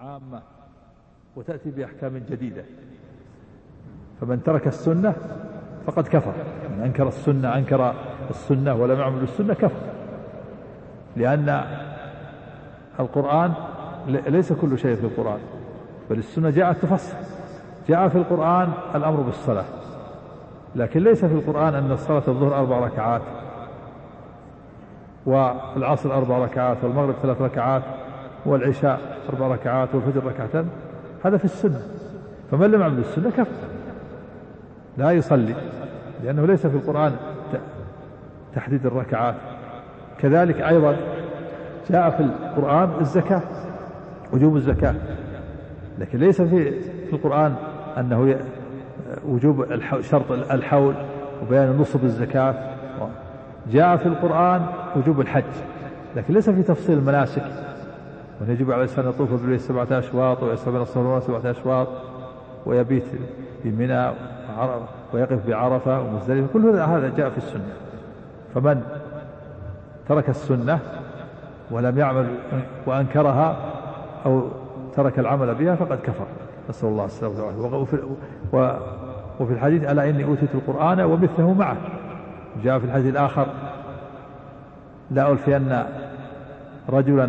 عامة وتأتي بأحكام جديدة، فمن ترك السنة فقد كفر. من أنكر السنة ولم يعمل بالسنة كفر، لأن القرآن ليس كل شيء في القرآن، بل السنة جاءت تفصل. جاء في القرآن الأمر بالصلاة، لكن ليس في القرآن أن الصلاة الظهر 4 ركعات والعصر 4 ركعات والمغرب 3 ركعات والعشاء 4 ركعات والفجر 2 ركعات. هذا في السنة، فمن لم يعمل بالسنة كفر لا يصلي، لأنه ليس في القرآن تحديد الركعات. كذلك أيضا جاء في القرآن الزكاة، وجوب الزكاة، لكن ليس في القرآن أنه وجوب شرط الحول وبيان نصب الزكاة. جاء في القرآن وجوب الحج، لكن ليس في تفصيل المناسك، ويجب على الإنسان يطوف بالبيت 7 أشواط ويسعى بين الصفا والمروة 7 أشواط ويبيت بمنى ويقف بعرفة ومزدلفة. كل هذا جاء في السنة. فمن ترك السنة ولم يعمل وأنكرها أو ترك العمل بها فقد كفر، نسأل الله السلامة والعافية. وفي الحديث ألا إني أوتيت القرآن ومثله معه. جاء في الحديث الآخر لا ألفين رجلا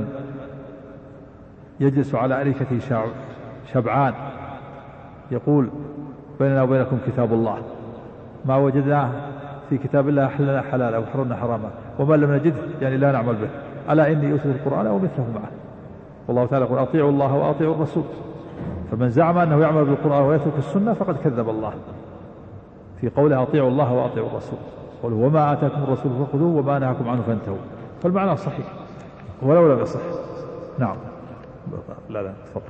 يجلس على أريكته شبعان يقول بيننا وبينكم كتاب الله، ما وجدناه في كتاب الله أحلنا حلالا وحرمنا حراما وما لم نجده يعني لا نعمل به. ألا إني أوتيت القرآن ومثله معه. والله تعالى يقول أطيعوا الله وأطيعوا الرسول. فمن زعم أنه يعمل بالقرآن ويترك السنة فقد كذب الله في قوله أطيعوا الله وأطيعوا الرسول. قالوا وما آتاكم الرسول فخذوه وما نهاكم عنه فانتهوا. فالمعنى صحيح ولو لم يصح. نعم. لا تفضل.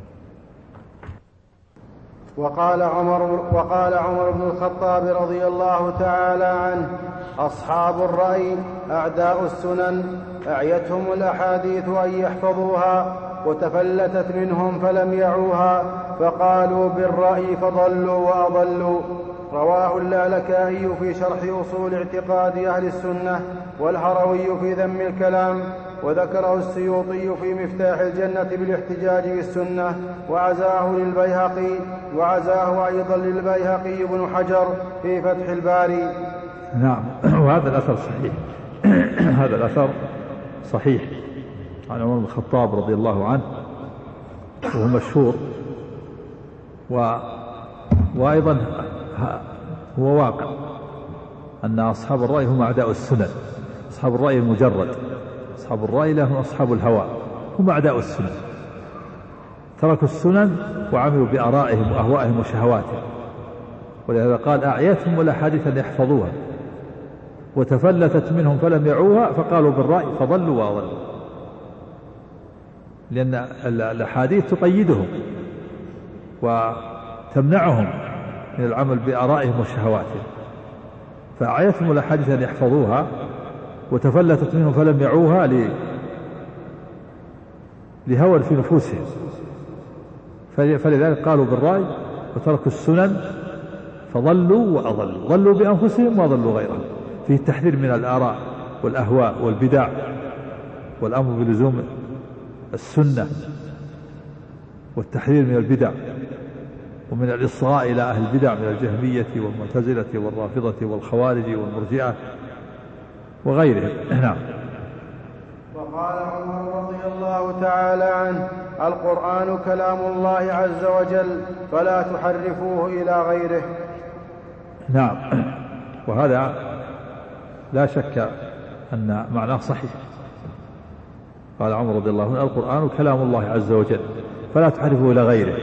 وقال عمر بن الخطاب رضي الله تعالى عنه: أصحاب الرأي أعداء السنن، أعيتهم الأحاديث أن يحفظوها وتفلتت منهم فلم يعوها فقالوا بالرأي فضلوا وأضلوا. رواه اللالكائي في شرح أصول اعتقاد أهل السنة، والهروي في ذم الكلام، وذكره السيوطي في مفتاح الجنة بالاحتجاج بالسنة، وعزاه أيضا للبيهقي بن حجر في فتح الباري. نعم. وهذا الأثر صحيح. هذا الأثر صحيح عن عمر بن الخطاب رضي الله عنه، وهو مشهور، وأيضا هو واقع أن أصحاب الرأي هم أعداء السنن. أصحاب الرأي المجرد، أصحاب الرأي لهم أصحاب الهوى، هم أعداء السنن، تركوا السنن وعملوا بآرائهم وأهوائهم وشهواتهم. ولهذا قال أعيتهم الأحاديث أن يحفظوها وتفلتت منهم فلم يعوها فقالوا بالرأي فضلوا وأضلوا. لأن الأحاديث تقيدهم وتمنعهم من العمل بآرائهم وشهواتهم، فأعيتهم الأحاديث أن يحفظوها وتفلتت منهم فلم يعوها لهوى في نفوسهم، فلذلك قالوا بالرأي وتركوا السنن فضلوا وأضلوا. ضلوا بأنفسهم وضلوا غيرهم. فيه التحذير من الآراء والأهواء والبدع، والأمر بلزوم السنة، والتحذير من البدع ومن الإصغاء إلى أهل البدع من الجهمية والمعتزلة والرافضة والخوارج والمرجئة وغيرهم. نعم. وقال عمر رضي الله تعالى عنه: القرآن كلام الله عز وجل فلا تحرفوه إلى غيره. نعم. وهذا لا شك أن معناه صحيح. قال عمر رضي الله عنه: القرآن كلام الله عز وجل فلا تحرفوه إلى غيره.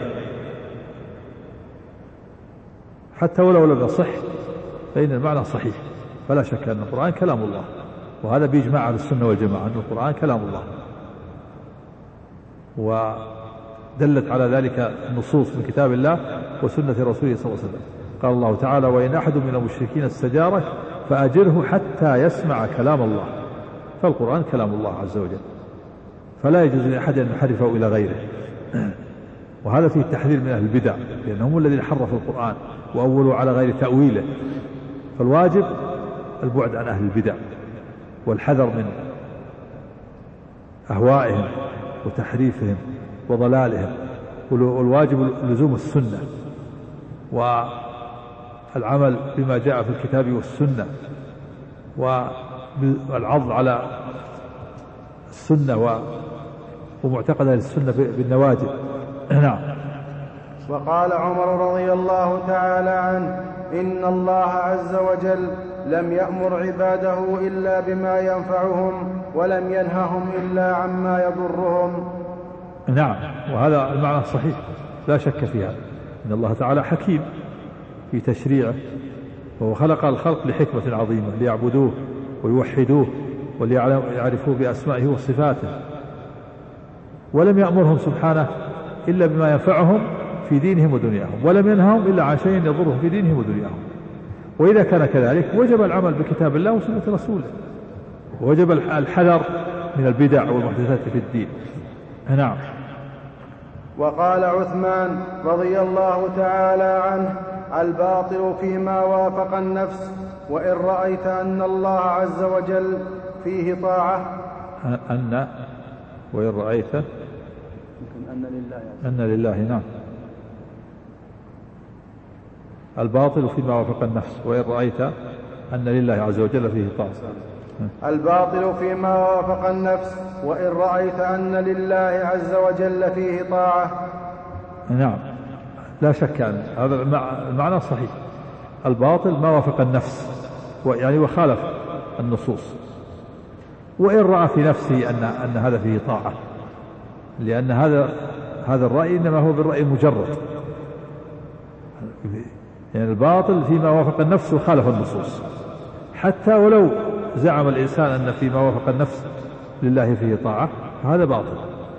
حتى ولو لم يصح فإن المعنى صحيح، فلا شك أن القرآن كلام الله، وهذا بإجماع أهل السنة والجماعة أن القرآن كلام الله. ودلت على ذلك النصوص من كتاب الله وسنة رسوله صلى الله عليه وسلم. قال الله تعالى: وإن أحد من المشركين استجارك فأجره حتى يسمع كلام الله. فالقرآن كلام الله عز وجل، فلا يجوز لأحد أن يحرفه إلى غيره. وهذا فيه التحذير من أهل البدع، لأنهم الذين حرفوا القرآن وأولوا على غير تأويله. فالواجب البعد عن أهل البدع والحذر من أهوائهم وتحريفهم وضلالهم، والواجب لزوم السنة والعمل بما جاء في الكتاب والسنة والعض على السنة ومعتقد أهل السنة بالنواجذ. نعم. وقال عمر رضي الله تعالى عنه: إن الله عز وجل لم يأمر عباده إلا بما ينفعهم ولم ينههم إلا عما يضرهم. نعم، وهذا المعنى الصحيح لا شك فيها، إن الله تعالى حكيم في تشريعه، وهو خلق الخلق لحكمة عظيمة ليعبدوه ويوحدوه وليعرفوه بأسمائه وصفاته، ولم يأمرهم سبحانه إلا بما ينفعهم في دينهم ودنياهم، ولم ينههم إلا عن شيء يضرهم في دينهم ودنياهم. وإذا كان كذلك وجب العمل بكتاب الله وسنة رسوله، ووجب الحذر من البدع والمحدثات في الدين. نعم. وقال عثمان رضي الله تعالى عنه: الباطل فيما وافق النفس، وإن رأيت أن الله عز وجل فيه طاعة وإن رأيت أن لله. نعم. الباطل فيما وافق النفس، وإن رأيت أن لله عز وجل فيه طاعة. الباطل فيما وافق النفس، وإن رأيت أن لله عز وجل فيه طاعة. نعم، لا شك أن هذا المعنى صحيح. الباطل ما وافق النفس، يعني وخالف النصوص، وإن رأى في نفسه أن هذا فيه طاعة، لأن هذا الرأي إنما هو بالرأي المجرد. يعني الباطل فيما وافق النفس وخالف النصوص، حتى ولو زعم الإنسان أن فيما وافق النفس لله فيه طاعة، هذا باطل.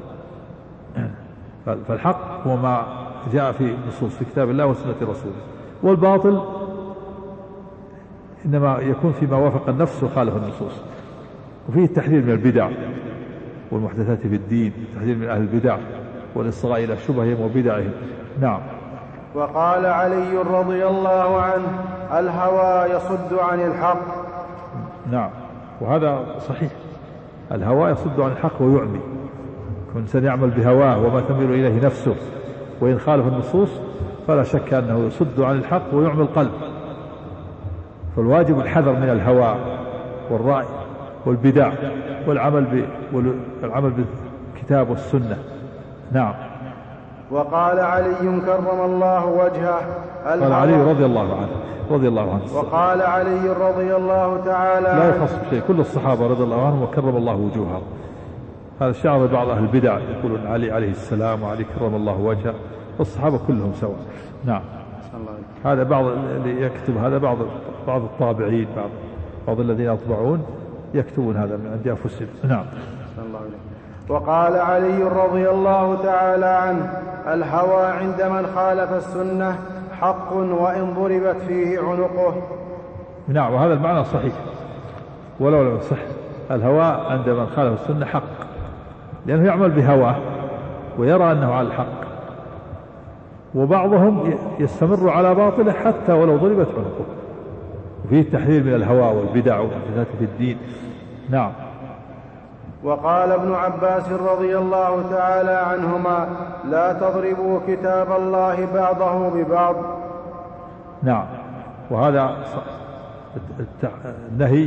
فالحق هو ما جاء في نصوص في كتاب الله وسنة رسوله، والباطل إنما يكون فيما وافق النفس وخالف النصوص. وفيه التحذير من البدع والمحدثات في الدين، التحذير من أهل البدع والإصغاء إلى شبههم وبدعهم. نعم. وقال علي رضي الله عنه: الهوى يصد عن الحق. نعم، وهذا صحيح، الهوى يصد عن الحق ويعمي. كل إنسان يعمل بهواه وما تميل إليه نفسه، وإن خالف النصوص فلا شك أنه يصد عن الحق ويعمي القلب. فالواجب الحذر من الهوى والرأي والبدع والعمل بالكتاب والسنة. نعم. وقال علي كرم الله وجهه: قال علي رضي الله عنه وقال علي رضي الله تعالى لا يخص شيء، كل الصحابة رضي الله عنهم وكرم الله وجوههم. هذا الشعر بعض أهل البدع يقولون علي عليه السلام وعلي كرم الله وجهه، والصحابة كلهم سواء. نعم. هذا بعض اللي يكتب هذا، بعض الطابعين، بعض الذين يطبعون يكتبون هذا من عند أنفسهم. نعم. وقال علي رضي الله تعالى عنه: الهوى عند من خالف السنة حق وإن ضربت فيه عنقه. نعم، وهذا المعنى صحيح ولو لم يصح. الهوى عند من خالف السنة حق، لأنه يعمل بهواه ويرى أنه على الحق، وبعضهم يستمر على باطله حتى ولو ضربت عنقه. وفيه التحذير من الهوى والبدع والمحدثات في الدين. نعم. وقال ابن عباس رضي الله تعالى عنهما: لا تضربوا كتاب الله بعضه ببعض. نعم، وهذا النهي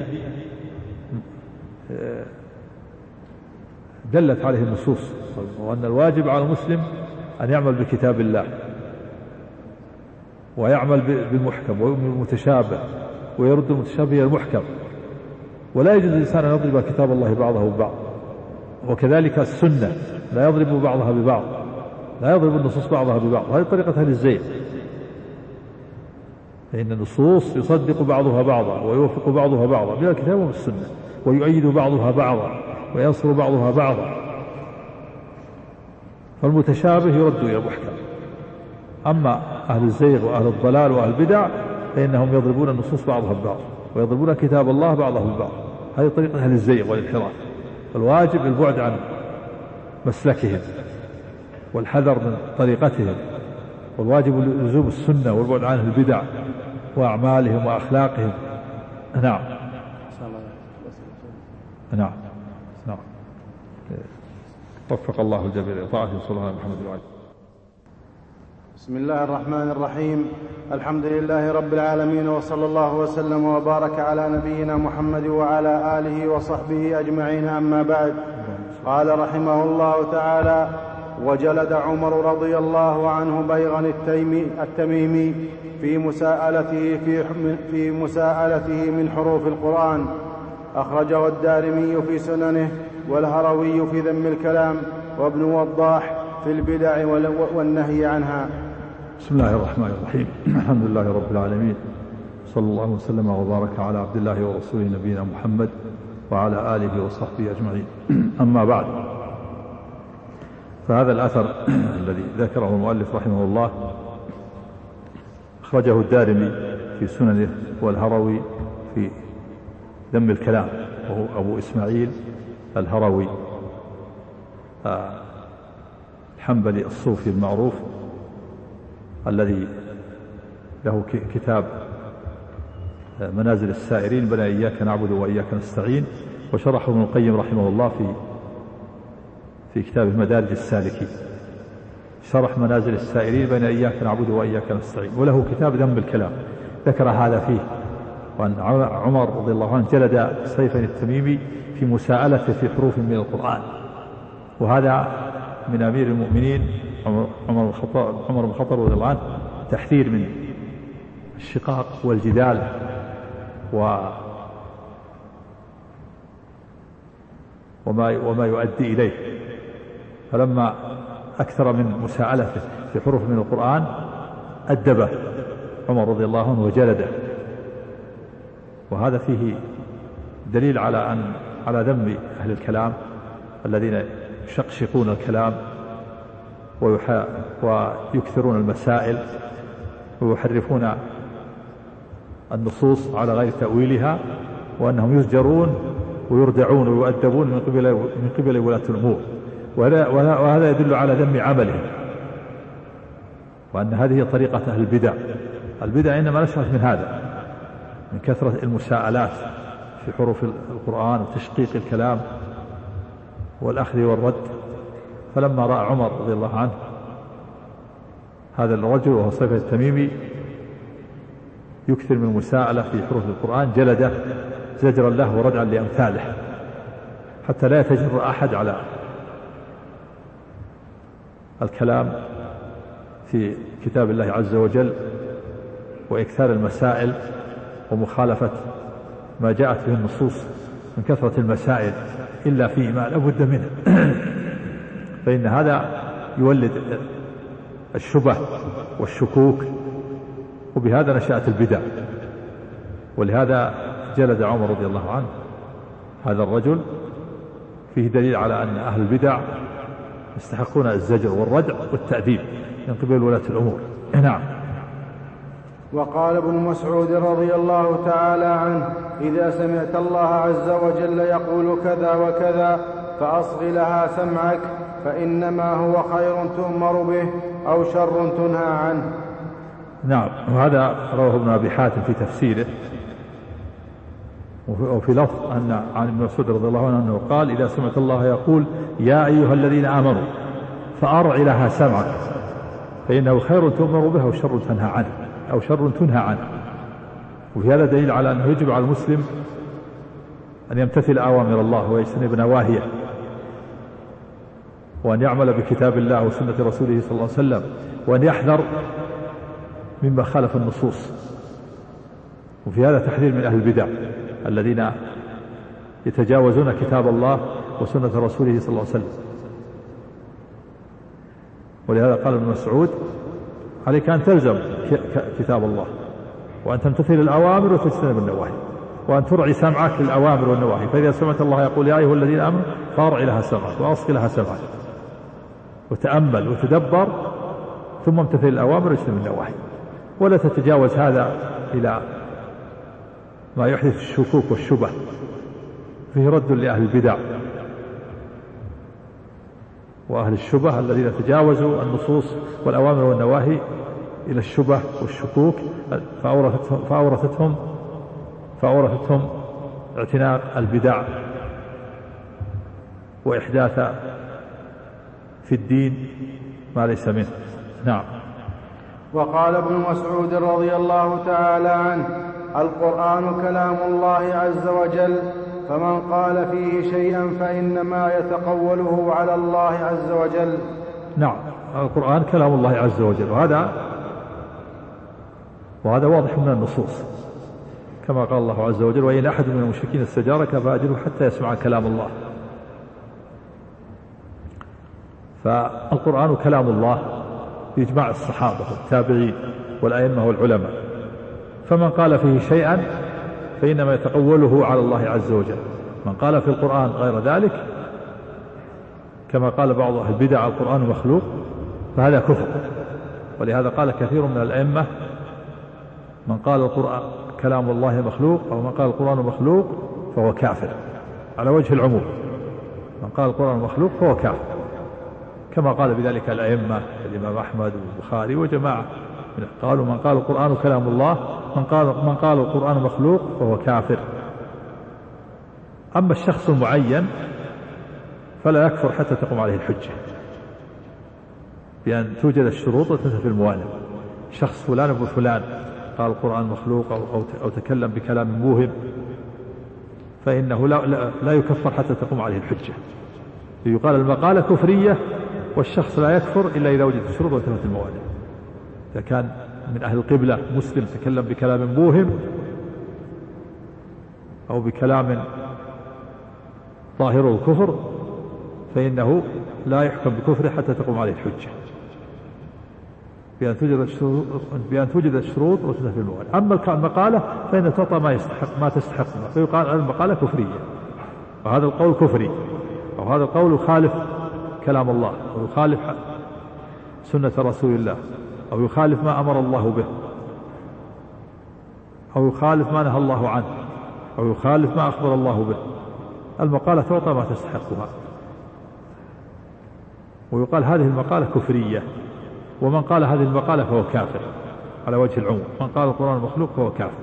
دلت عليه النصوص، وأن الواجب على المسلم أن يعمل بكتاب الله ويعمل بالمحكم والمتشابه، ويرد المتشابه إلى المحكم، ولا يجوز للإنسان أن يضرب كتاب الله بعضه ببعض. وكذلك السنة لا يضرب بعضها ببعض، لا يضرب النصوص بعضها ببعض، هذه طريقة أهل الزيغ، فإن النصوص يصدق بعضها بعضا ويوافق بعضها بعضا من الكتاب والسنة، ويؤيد بعضها بعضا وينصر بعضها بعضا. فالمتشابه يرد إلى المحكم. أما أهل الزيغ وأهل الضلال وأهل البدع فإنهم يضربون النصوص بعضها ببعض ويضربون كتاب الله بعضه ببعض. هذه طريقة أهل الزيغ والانحراف. الواجب البعد عن مسلكهم والحذر من طريقتهم، والواجب لزوم السنة والبعد عن البدع وأعمالهم وأخلاقهم. نعم. نعم. نعم. وفق الله الجميع لطاعته صلى الله عليه وسلم. بسم الله الرحمن الرحيم. الحمد لله رب العالمين، وصلى الله وسلم وبارك على نبينا محمد وعلى آله وصحبه أجمعين، أما بعد. قال رحمه الله تعالى: وجلد عمر رضي الله عنه بيغا التميمي في مساءلته من حروف القرآن. أخرجه الدارمي في سننه، والهروي في ذم الكلام، وابن وضاح في البدع والنهي عنها. بسم الله الرحمن الرحيم. الحمد لله رب العالمين، صلى الله وسلم وبارك على عبد الله ورسوله نبينا محمد وعلى آله وصحبه أجمعين. أما بعد، فهذا الأثر الذي ذكره المؤلف رحمه الله أخرجه الدارمي في سننه، والهروي في ذم الكلام، وهو أبو إسماعيل الهروي الحنبلي الصوفي المعروف، الذي له كتاب منازل السائرين بين إياك نعبد وإياك نستعين، وشرحه ابن القيم رحمه الله في كتابه مدارج السالكين، شرح منازل السائرين بين إياك نعبد وإياك نستعين. وله كتاب ذم الكلام ذكر هذا فيه، وأن عمر رضي الله عنه جلد سيفا التميمي في مساءلته في حروف من القرآن، وهذا من أمير المؤمنين عمر بن الخطاب رضي الله عنه تحذير من الشقاق والجدال وما يؤدي إليه. فلما أكثر من مساءلته في حروف من القرآن أدبه عمر رضي الله عنه وجلده، وهذا فيه دليل على ذم أهل الكلام الذين يشقشقون الكلام ويكثرون المسائل ويحرفون النصوص على غير تأويلها، وأنهم يزجرون ويردعون ويؤدبون من قبل ولاة الأمور، وهذا يدل على ذم عملهم، وأن هذه طريقة أهل البدع. البدع إنما نشأت من هذا، من كثرة المساءلات في حروف القرآن وتشقيق الكلام والأخذ والرد. فلما رأى عمر رضي الله عنه هذا الرجل وهو صيفة التميمي يكثر من المساءلة في حروف القرآن، جلده زجرا له وردعا لأمثاله، حتى لا يتجرأ أحد على الكلام في كتاب الله عز وجل وإكثار المسائل ومخالفة ما جاءت به النصوص من كثرة المسائل إلا فيما لا بد منه، فإن هذا يولد الشبه والشكوك، وبهذا نشأت البدع. ولهذا جلد عمر رضي الله عنه هذا الرجل، فيه دليل على أن أهل البدع يستحقون الزجر والردع والتأديب من قبل ولاة الأمور. نعم. وقال ابن مسعود رضي الله تعالى عنه: إذا سمعت الله عز وجل يقول كذا وكذا فأصغ لها سمعك، فإنما هو خير تؤمر به أو شر تنهى عنه. نعم. وهذا رواه ابن أبي حاتم في تفسيره، وفي لفظ عن ابن مسعود رضي الله عنه أنه قال: إذا سمعت الله يقول يا أيها الذين آمنوا فأرع لها سمعك، فإنه خير تؤمر به أو شر تنهى عنه. وفي هذا دليل على أنه يجب على المسلم أن يمتثل أوامر الله ويجتنب نواهيه، وأن يعمل بكتاب الله وسنة رسوله صلى الله عليه وسلم، وأن يحذر مما خالف النصوص. وفي هذا تحذير من أهل البدع الذين يتجاوزون كتاب الله وسنة رسوله صلى الله عليه وسلم. ولهذا قال ابن مسعود: عليك أن تلزم كتاب الله، وأن تمتثل الأوامر وتجتنب النواهي، وأن ترعي سمعك للأوامر والنواهي. فإذا سمعت الله يقول يا أيها الذين آمنوا فأرع لها سمعك وأصغ لها سمعك، وتأمل وتدبر، ثم امتثل الأوامر واجتنب النواهي، ولا تتجاوز هذا إلى ما يحدث الشكوك والشبه. فيه رد لأهل البدع وأهل الشبه الذين تجاوزوا النصوص والأوامر والنواهي إلى الشبه والشكوك، فأورثتهم اعتناق البدع وإحداث في الدين ما ليس منه. نعم. وقال ابن مسعود رضي الله تعالى عنه: القرآن كلام الله عز وجل، فمن قال فيه شيئا فإنما يتقوله على الله عز وجل. نعم، القرآن كلام الله عز وجل، وهذا واضح من النصوص، كما قال الله عز وجل: وإن أحد من المشركين استجارك فأجره حتى يسمع كلام الله. فالقرآن كلام الله بإجماع الصحابة والتابعين والأئمة والعلماء، فمن قال فيه شيئا فإنما يتقوله على الله عز وجل. من قال في القرآن غير ذلك، كما قال بعض أهل البدع القرآن مخلوق، فهذا كفر. ولهذا قال كثير من الأئمة: من قال القرآن كلام الله مخلوق، أو من قال القرآن مخلوق فهو كافر، على وجه العموم. من قال القرآن مخلوق فهو كافر، كما قال بذلك الأئمة الإمام أحمد والبخاري وجماعة قالوا: من قال القرآن كلام الله، من قال القرآن مخلوق فهو كافر. أما الشخص المعين فلا يكفر حتى تقوم عليه الحجة، بأن توجد الشروط وتنتفي الموانع. شخص فلان ابن فلان قال القرآن مخلوق أو تكلم بكلام موهم، فإنه لا يكفر حتى تقوم عليه الحجة. يقال المقالة كفرية، والشخص لا يكفر إلا إذا وجدت الشروط وتنتفي الموانع. إذا كان من أهل القبلة مسلم تكلم بكلام موهم أو بكلام ظاهره الكفر، فإنه لا يحكم بكفره حتى تقوم عليه الحجة، بأن توجد الشروط وتنتفي الموانع. أما المقالة فإن تعطى ما تستحق، فيقال المقالة كفرية، وهذا القول كفري، أو هذا القول يخالف كلام الله، أو يخالف سنة رسول الله، أو يخالف ما أمر الله به، أو يخالف ما نهى الله عنه، أو يخالف ما أخبر الله به. المقالة تعطى ما تستحقها، ويقال هذه المقالة كفرية. ومن قال هذه المقالة فهو كافر على وجه العموم. من قال القرآن مخلوق فهو كافر،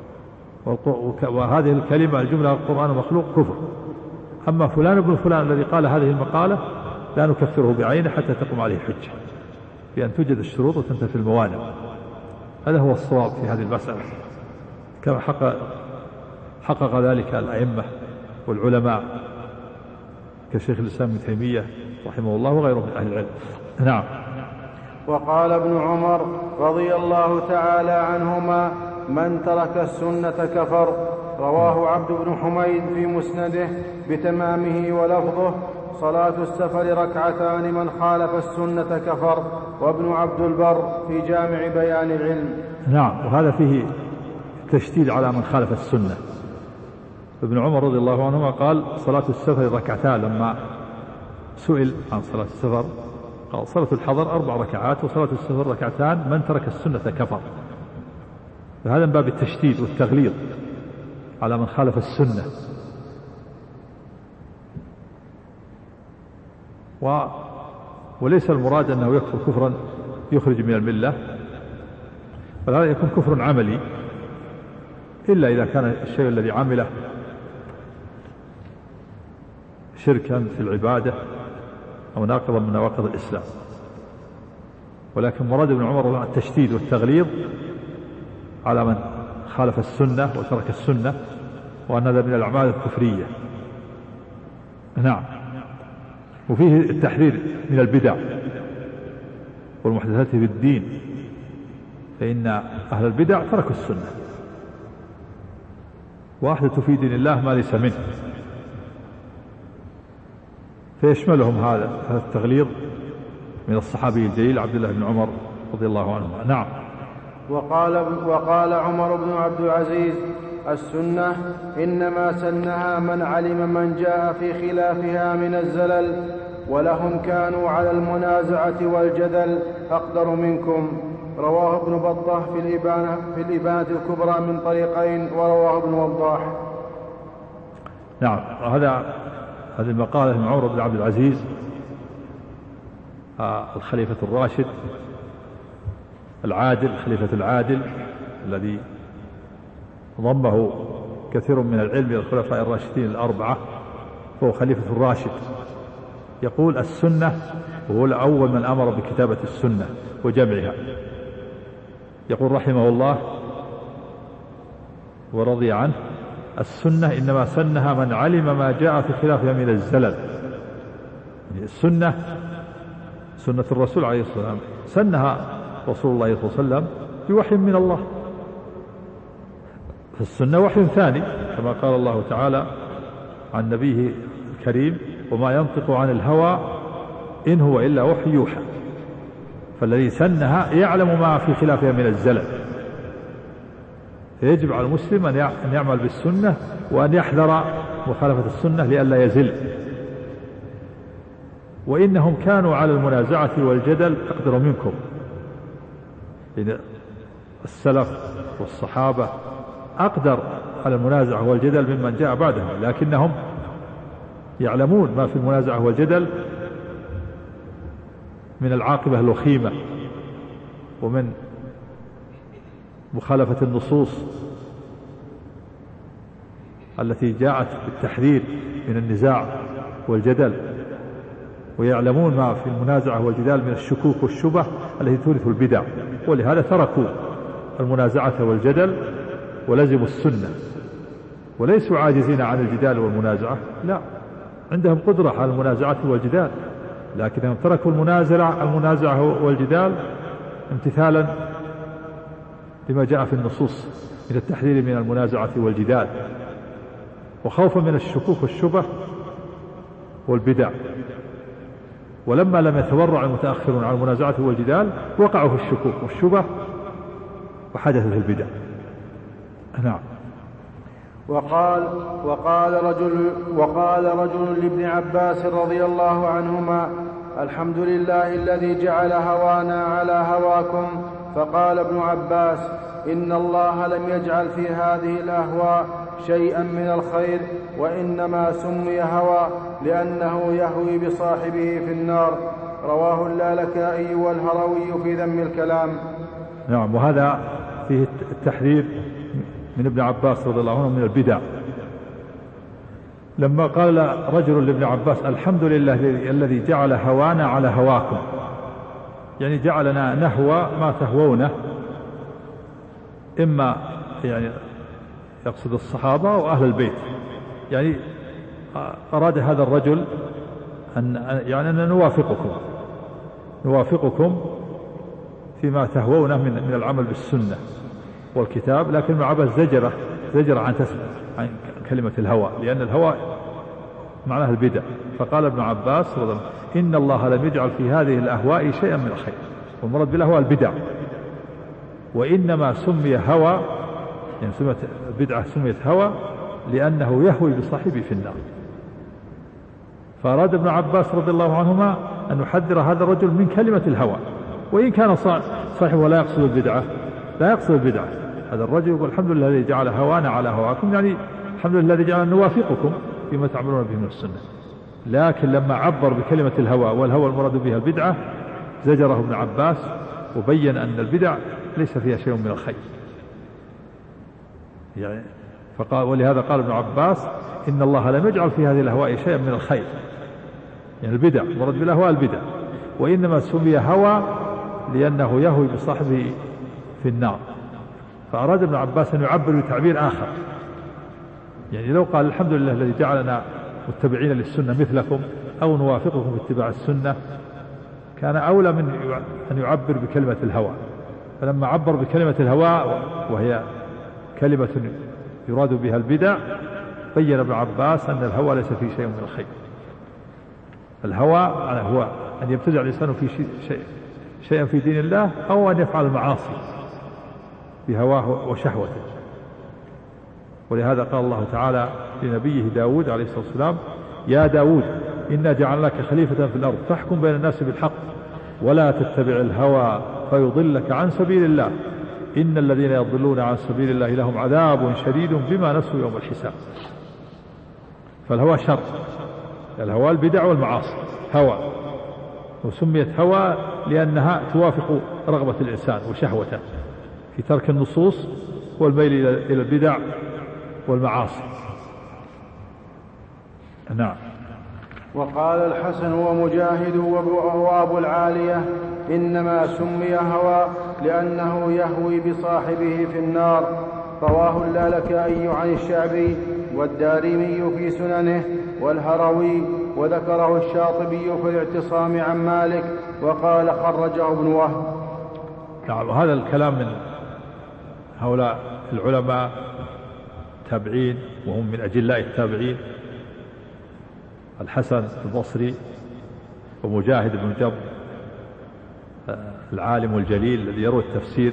وهذه الكلمة الجملة القرآن مخلوق كفر. أما فلان ابن فلان الذي قال هذه المقالة لا نكفره بعينه حتى تقوم عليه الحجة، بأن توجد الشروط وتنتفي الموانع. هذا هو الصواب في هذه المسألة، كما حقق ذلك الأئمة والعلماء كشيخ الإسلام ابن تيمية رحمه الله وغيره من أهل العلم. نعم. وقال ابن عمر رضي الله تعالى عنهما: من ترك السنة كفر. رواه عبد بن حميد في مسنده بتمامه ولفظه: صلاة السفر ركعتان، من خالف السنة كفر. وابن عبد البر في جامع بيان العلم. نعم، وهذا فيه تشديد على من خالف السنة. ابن عمر رضي الله عنهما قال: صلاة السفر ركعتان. لما سئل عن صلاة السفر قال: صلاة الحضر 4 ركعات، وصلاة السفر ركعتان، من ترك السنة كفر. فهذا من باب التشديد والتغليظ على من خالف السنة. وليس المراد أنه يكفر كفرا يخرج من الملة، بل هذا يكون كفر عملي، إلا إذا كان الشيء الذي عمله شركا في العبادة أو ناقضا من نواقض الإسلام. ولكن مراد ابن عمر التشديد والتغليظ على من خالف السنة وترك السنة، وأن هذا من الأعمال الكفرية. نعم. وفيه التحذير من البدع والمحدثات في الدين، فإن أهل البدع تركوا السنة وأحدثوا في دين الله ما ليس منه، فيشملهم هذا التغليظ من الصحابي الجليل عبد الله بن عمر رضي الله عنه. نعم. وقال عمر بن عبد العزيز: السنة إنما سنها من علم من جاء في خلافها من الزلل، ولهم كانوا على المنازعة والجدل أقدر منكم. رواه ابن بطة في الإبانة الكبرى من طريقين، ورواه ابن وضاح. نعم. هذه المقالة من عمر بن عبد العزيز الخليفة الراشد العادل، الخليفة العادل الذي ضمه كثير من العلم إلى الخلفاء الراشدين الأربعة، فهو خليفة الراشد، يقول السنة، وهو أول من أمر بكتابة السنة وجمعها، يقول رحمه الله ورضي عنه: السنة إنما سنها من علم ما جاء في خلافها من الزلل. السنة سنة الرسول عليه الصلاة والسلام، سنها رسول الله صلى الله عليه وسلم بوحي من الله. فالسنة وحي ثاني، كما قال الله تعالى عن نبيه الكريم: وما ينطق عن الهوى إن هو إلا وحي يوحى. فالذي سنها يعلم ما في خلافها من الزلل، فيجب على المسلم أن يعمل بالسنة وأن يحذر مخالفة السنة لئلا يزل. وإنهم كانوا على المنازعة والجدل أقدر منكم، يعني السلف والصحابة أقدر على المنازعة والجدل ممن جاء بعدهم، لكنهم يعلمون ما في المنازعة والجدل من العاقبة الوخيمة ومن مخالفة النصوص التي جاءت بالتحذير من النزاع والجدل، ويعلمون ما في المنازعة والجدال من الشكوك والشبه التي تورث البدع، ولهذا تركوا المنازعة والجدل ولزموا السنة، وليسوا عاجزين عن الجدال والمنازعة، لا، عندهم قدرة على المنازعة والجدال، لكنهم تركوا المنازعة والجدال امتثالا لما جاء في النصوص من التحذير من المنازعة والجدال، وخوفا من الشكوك والشبه والبدع. ولما لم يتورع المتأخرون على المنازعة والجدال وقعوا في الشكوك والشبه وحدثت البدع. نعم. وقال رجل لابن عباس رضي الله عنهما: الحمد لله الذي جعل هوانا على هواكم. فقال ابن عباس: إن الله لم يجعل في هذه الأهواء شيئا من الخير، وإنما سمي هوى لأنه يهوي بصاحبه في النار. رواه اللالكائي والهروي في ذم الكلام. نعم. وهذا فيه التحذير من ابن عباس رضي الله عنه من البدع. لما قال رجل لابن عباس: الحمد لله الذي جعل هوانا على هواكم، يعني جعلنا نهوى ما تهوونه، إما يعني يقصد الصحابة وأهل البيت، يعني أراد هذا الرجل أن نوافقكم فيما تهوونه من العمل بالسنة والكتاب، لكن ابن عباس زجر عن كلمة الهوى، لأن الهوى معناه البدع. فقال ابن عباس رضي الله عنه: إن الله لم يجعل في هذه الأهواء شيئا من الخير، والمراد بالأهواء البدع، وإنما سمي هوى، يعني سميت بدعة سميت هوى لأنه يهوي بصاحبه في النار. فأراد ابن عباس رضي الله عنهما أن يحذر هذا الرجل من كلمة الهوى، وإن كان صاحبه لا يقصد البدعة. هذا الرجل يقول: الحمد لله الذي جعل هوانا على هواكم، يعني الحمد لله الذي جعل نوافقكم فيما تعملون به من السنة. لكن لما عبر بكلمة الهوى، والهوى المراد بها البدعة، زجره ابن عباس وبين أن البدع ليس فيها شيء من الخير، يعني ولهذا قال ابن عباس: إن الله لم يجعل في هذه الأهواء شيئا من الخير، يعني البدع مراد بالأهواء البدع، وإنما سمي هوى لأنه يهوي بصاحبه في النار. فأراد ابن عباس أن يعبر بتعبير آخر، يعني لو قال: الحمد لله الذي جعلنا متبعين للسنة مثلكم، أو نوافقكم في اتباع السنة، كان أولى من أن يعبر بكلمة الهوى. فلما عبر بكلمة الهوى وهي كلمة يراد بها البدع، بين ابن عباس أن الهوى ليس فيه شيء من الخير. الهوى هو أن يبتدع الإنسان في شيئا في دين الله، أو أن يفعل المعاصي بهواه وشهوته. ولهذا قال الله تعالى لنبيه داود عليه الصلاة والسلام: يا داود إنا جعلناك خليفة في الأرض فاحكم بين الناس بالحق ولا تتبع الهوى فيضلك عن سبيل الله إن الذين يضلون عن سبيل الله لهم عذاب شديد بما نسوا يوم الحساب. فالهوى شر، الهوى البدع والمعاصي هوى، وسميت هوى لأنها توافق رغبة الإنسان وشهوته في ترك النصوص والميل إلى البدع والمعاصي. نعم. وقال الحسن ومجاهد وأبو العالية إنما سمي هوى لأنه يهوي بصاحبه في النار. رواه اللالكائي عن الشعبي والدارمي في سننه والهروي، وذكره الشاطبي في الاعتصام عن مالك، وقال خرجه ابن وهب. نعم. هذا الكلام من هؤلاء العلماء التابعين، وهم من أجلاء التابعين، الحسن البصري ومجاهد بن جبر العالم الجليل الذي يروي التفسير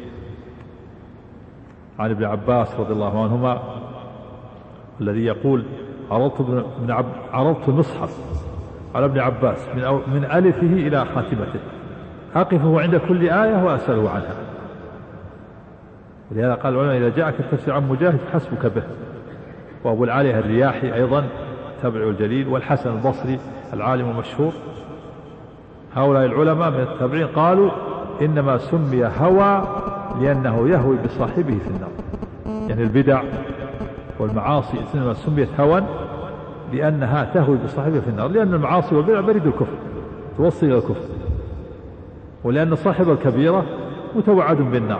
عن ابن عباس رضي الله عنهما، الذي يقول عرضت المصحف على ابن عباس من ألفه إلى خاتمته، أقفه عند كل آية وأسأله عنها. ولهذا قال العلماء إذا جاءك التفسير عن مجاهد حسبك به. وأبو العالية الرياحي أيضا تابع الجليل، والحسن البصري العالم المشهور. هؤلاء العلماء من التابعين قالوا إنما سمي هوى لأنه يهوي بصاحبه في النار. يعني البدع والمعاصي إنما سميت هوى لأنها تهوي بصاحبها في النار، لأن المعاصي والبدع بريد الكفر، توصل إلى الكفر، ولأن صاحب الكبيرة متوعد بالنار،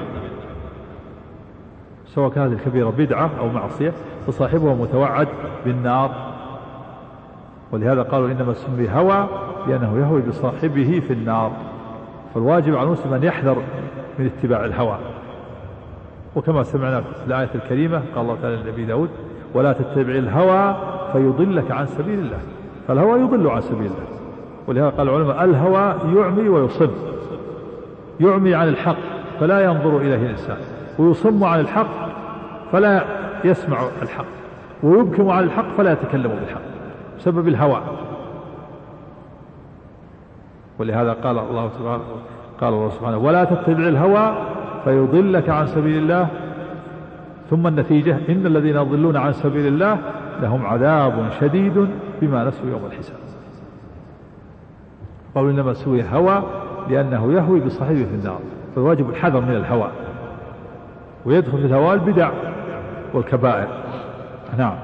سواء كانت الكبيرة بدعة أو معصية فصاحبها متوعد بالنار. ولهذا قالوا إنما سمي هوى لأنه يهوي بصاحبه في النار. فالواجب على المسلم أن يحذر من اتباع الهوى، وكما سمعنا في الآية الكريمة قال الله تعالى لنبي داود ولا تتبع الهوى فيضلك عن سبيل الله. فالهوى يضل عن سبيل الله. ولهذا قال العلماء الهوى يعمي ويصم، يعمي عن الحق فلا ينظر إليه الإنسان، ويصم عن الحق فلا يسمع الحق، ويبكم عن الحق فلا يتكلم بالحق بسبب الهوى. ولهذا قال الله سبحانه ولا تتبع الهوى فيضلك عن سبيل الله. ثم النتيجة إن الذين يضلون عن سبيل الله لهم عذاب شديد بما نسوا يوم الحساب. قالوا إنما سوي هوى لأنه يهوي بصاحبه في النار. فالواجب الحذر من الهوى، ويدخل في الهوى البدع والكبائر. نعم.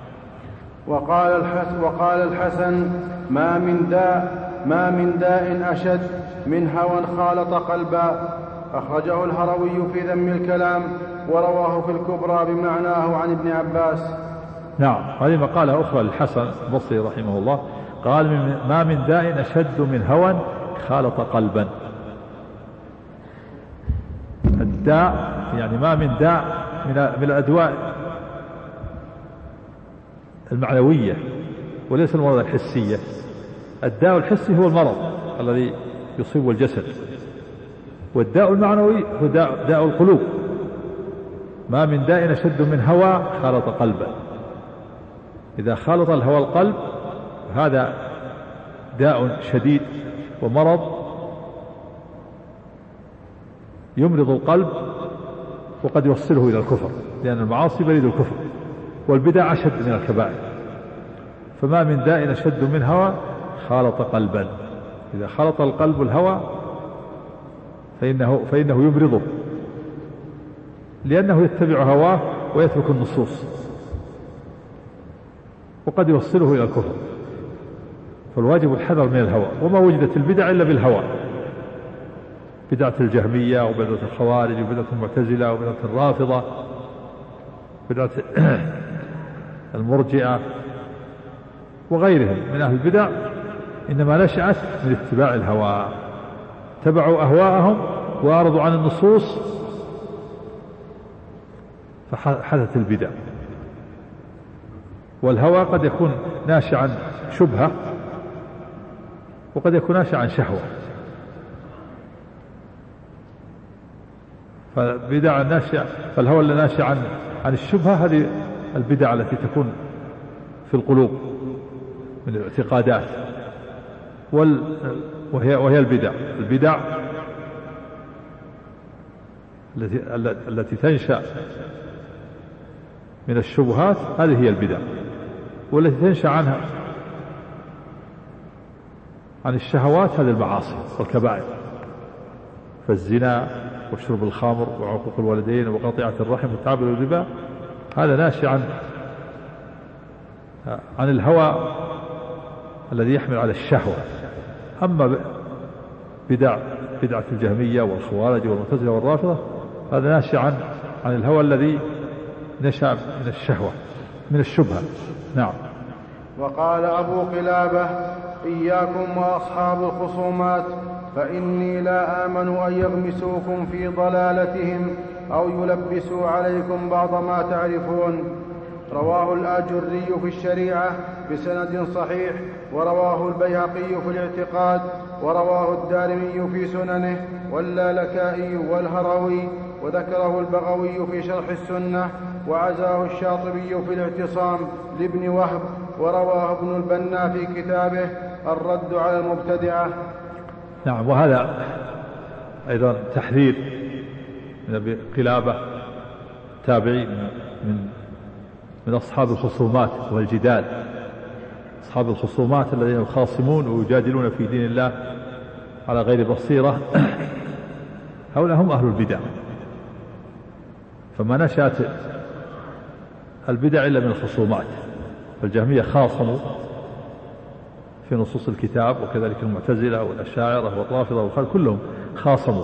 وقال الحسن ما من داء أشد من هوى خالط قلبا. أخرجه الهروي في ذم الكلام، ورواه في الكبرى بمعناه عن ابن عباس. نعم. هذه مقالة أخرى للحسن البصري رحمه الله، قال ما من داء أشد من هوى خالط قلبا. الداء يعني ما من داء من الأدواء المعنوية وليس المرض الحسية. الداء الحسي هو المرض الذي يصيب الجسد، والداء المعنوي هو داء القلوب. ما من داء أشد من هوى خالط قلبا. إذا خالط الهوى القلب هذا داء شديد ومرض يمرض القلب وقد يوصله إلى الكفر، لأن المعاصي بريد الكفر والبدع أشد من الكبائر. فما من داء أشد من هوى خالط قلبا. إذا خلط القلب الهوى فإنه يمرضه، لأنه يتبع هواه ويترك النصوص، وقد يوصله إلى الكفر. فالواجب الحذر من الهوى. وما وجدت البدع إلا بالهوى، بدعة الجهمية وبدعة الخوارج وبدعة المعتزلة وبدعة الرافضة بدعة المرجئة وغيرهم من أهل البدع، إنما نشأت من اتباع الهوى. اتبعوا أهواءهم وأعرضوا عن النصوص فحدثت البدع. والهوى قد يكون ناشئ عن شبهة وقد يكون ناشئ عن شهوة. فالبدع الناشئة، فالهوى اللي ناشئ عن الشبهة هذه البدع التي تكون في القلوب من الاعتقادات، وهي البدع التي تنشأ من الشبهات، هذه هي البدع. والتي تنشأ عن الشهوات هذه المعاصي والكبائر، فالزنا وشرب الخمر وعقوق الوالدين وقطيعة الرحم والتعامل بالربا هذا ناشئ عن الهوى الذي يحمل على الشهوة. أما بدعة الجهمية والخوارج والمعتزلة والرافضة هذا ناشئ عن الهوى الذي نشأ من الشهوة من الشبهة. نعم. وقال أبو قلابة: إياكم وأصحاب الخصومات فإني لا آمن أن يغمسوكم في ضلالتهم أو يلبسوا عليكم بعض ما تعرفون. رواه الآجري في الشريعة بسند صحيح، ورواه البيهقي في الاعتقاد، ورواه الدارمي في سننه، واللالكائي والهروي، وذكره البغوي في شرح السنة، وعزاه الشاطبي في الاعتصام لابن وهب، ورواه ابن البنا في كتابه الرد على المبتدعة. نعم. وهذا أيضا تحذير من أبي قلابة تابعي من أصحاب الخصومات والجدال. أصحاب الخصومات الذين يخاصمون ويجادلون في دين الله على غير بصيرة هؤلاء هم أهل البدع. فما نشأت البدع إلا من الخصومات. فالجهمية خاصموا في نصوص الكتاب، وكذلك المعتزلة والأشاعرة والرافضة والخلق كلهم خاصموا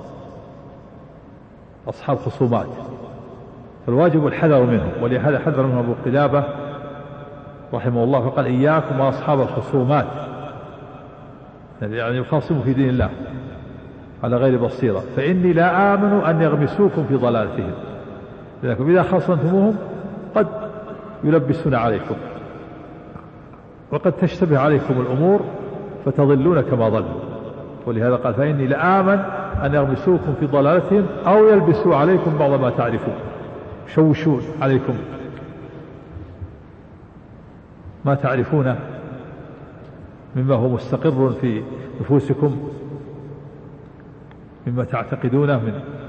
أصحاب خصومات، فالواجب الحذر منهم. ولهذا حذر منهم أبو قلابة رحمه الله فقال: إياكم وأصحاب الخصومات، يعني يخاصموا في دين الله على غير بصيرة، فإني لا آمن أن يغمسوكم في ضلالتهم، لأنكم إذا خاصمتموهم قد يلبسون عليكم، وقد تشتبه عليكم الأمور فتضلون كما ضلوا. ولهذا قال: فإني لا آمن أن يغمسوكم في ضلالتهم أو يلبسوا عليكم بعض ما تعرفون، يشوشون عليكم ما تعرفون مما هو مستقر في نفوسكم، مما تعتقدونه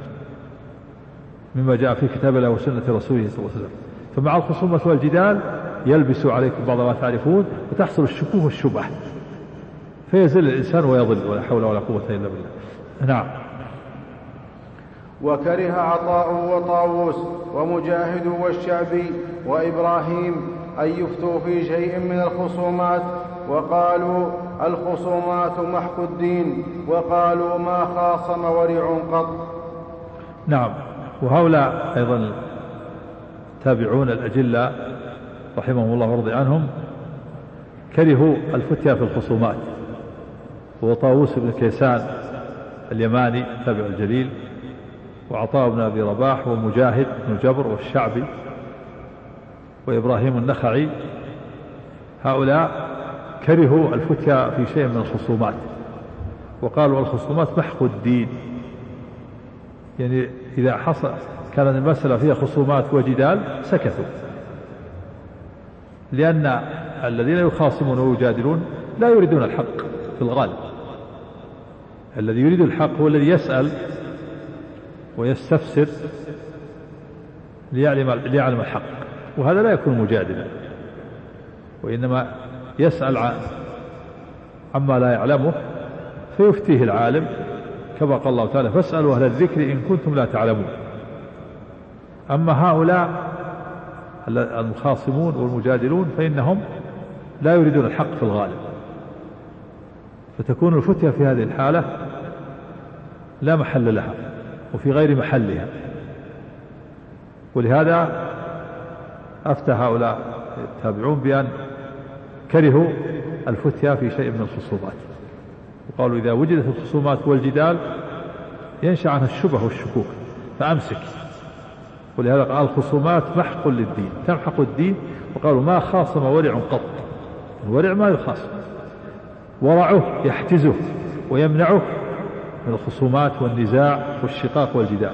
مما جاء في كتاب الله وسنة رسوله صلى الله عليه وسلم. فمع الخصومة والجدال يلبسوا عليكم بعض ما تعرفون، وتحصل الشكوك والشبه، فيزل الإنسان ويضل، ولا حول ولا قوة إلا بالله. نعم. وكره عطاء وطاووس ومجاهد والشعبي وإبراهيم أن يفتوا في شيء من الخصومات، وقالوا: الخصومات محك الدين، وقالوا: ما خاصم ورع قط. نعم. وهؤلاء أيضا تابعون الأجلاء رحمهم الله ورضي عنهم كرهوا الفتيا في الخصومات. وطاووس بن كيسان اليماني تابع الجليل، وعطاء بن أبي رباح، ومجاهد بن جبر، والشعبي، وإبراهيم النخعي، هؤلاء كرهوا الفتيا في شيء من الخصومات، وقالوا: الخصومات محق الدين، يعني إذا حصل كانت المسألة فيها خصومات وجدال سكتوا، لأن الذين يخاصمون ويجادلون لا يريدون الحق في الغالب. الذي يريد الحق هو الذي يسأل ويستفسر ليعلم الحق، وهذا لا يكون مجادلا، وإنما يسأل عما لا يعلمه فيفتيه العالم، كما قال الله تعالى: فاسألوا أهل الذكر إن كنتم لا تعلمون. أما هؤلاء المخاصمون والمجادلون فإنهم لا يريدون الحق في الغالب، فتكون الفتية في هذه الحالة لا محل لها وفي غير محلها. ولهذا أفتى هؤلاء التابعون بأن كرهوا الفتيا في شيء من الخصومات، وقالوا: إذا وجدت الخصومات والجدال ينشأ عنها الشبه والشكوك فأمسك. ولهذا قال: الخصومات محق للدين، تمحق الدين. وقالوا: ما خاصم ورع قط، الورع ما يخاصم، ورعه يحتزه ويمنعه من الخصومات والنزاع والشقاق والجدال.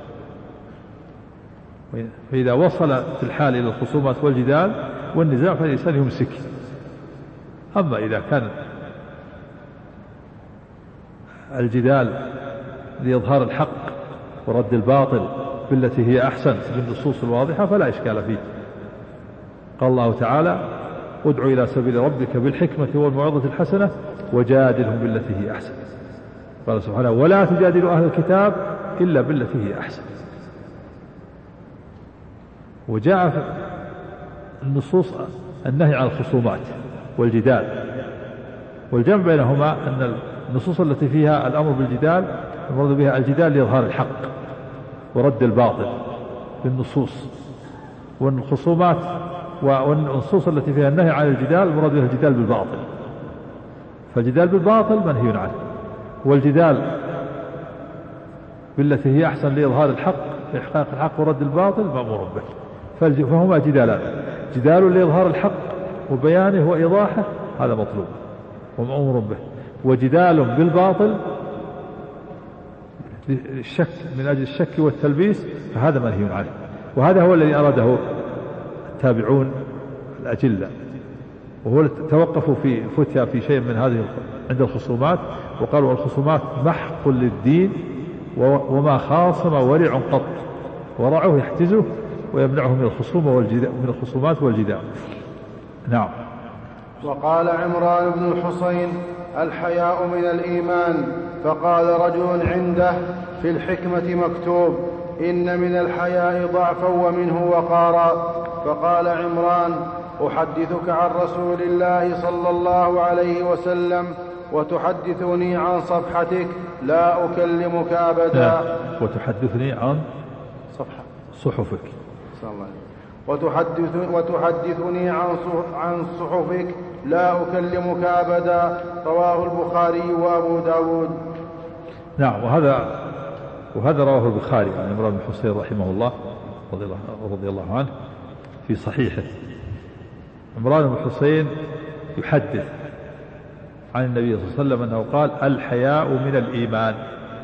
فإذا وصل في الحال إلى الخصومات والجدال والنزاع فالإنسان يمسك. أما إذا كان الجدال لإظهار الحق ورد الباطل بالتي هي أحسن بالنصوص الواضحة فلا إشكال فيه. قال الله تعالى: ادع إلى سبيل ربك بالحكمة والموعظة الحسنة وجادلهم بالتي هي أحسن. قال سبحانه: ولا تجادلوا أهل الكتاب إلا بالتي هي أحسن. وجاء في النصوص النهي عن الخصومات والجدال، والجمع بينهما أن النصوص التي فيها الأمر بالجدال المراد بها الجدال لإظهار الحق ورد الباطل بالنصوص، والخصومات والنصوص التي فيها النهي عن الجدال المراد بها الجدال بالباطل، فالجدال بالباطل منهي عنه، والجدال بالتي هي أحسن لإظهار الحق لإحقاق الحق ورد الباطل مأمور به. فهما جدالان، جدال لإظهار الحق وبيانه وإيضاحه هذا مطلوب ومأمور به، وجدال بالباطل الشك من أجل الشك والتلبيس فهذا منهي عنه. وهذا هو الذي أراده التابعون الأجلة، وهو توقفوا في فتيا في شيء من هذه عند الخصومات وقالوا الخصومات محق للدين وما خاصم ورع قط ورعه يحتزه ويمنعه من الخصومات والجدال. نعم. وقال عمران بن الحصين الحياء من الإيمان، فقال رجل عنده في الحكمة مكتوب إن من الحياء ضعفا ومنه وقارا، فقال عمران أحدثك عن رسول الله صلى الله عليه وسلم وتحدثني عن صفحتك لا أكلمك أبدا. وتحدثني عن صحفك وتحدثني عن صحفك لا أكلمك أبدا. رواه البخاري وأبو داود. نعم. وهذا رواه البخاري عن عمران بن حصين رحمه الله رضي الله عنه في صحيحه. عمران بن حصين يحدث عن النبي صلى الله عليه وسلم أنه قال الحياء من الإيمان،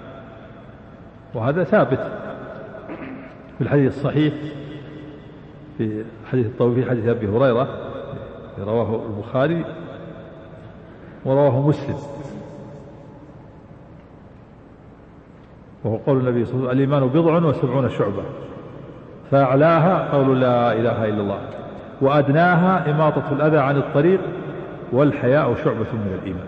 وهذا ثابت في الحديث الصحيح في حديث الطويل في حديث أبي هريرة رواه البخاري ورواه مسلم، وهو قول النبي صلى الله عليه وسلم الإيمان 70 شعبة، فأعلاها قول لا إله إلا الله، وأدناها إماطة الأذى عن الطريق، والحياء شعبة من الإيمان.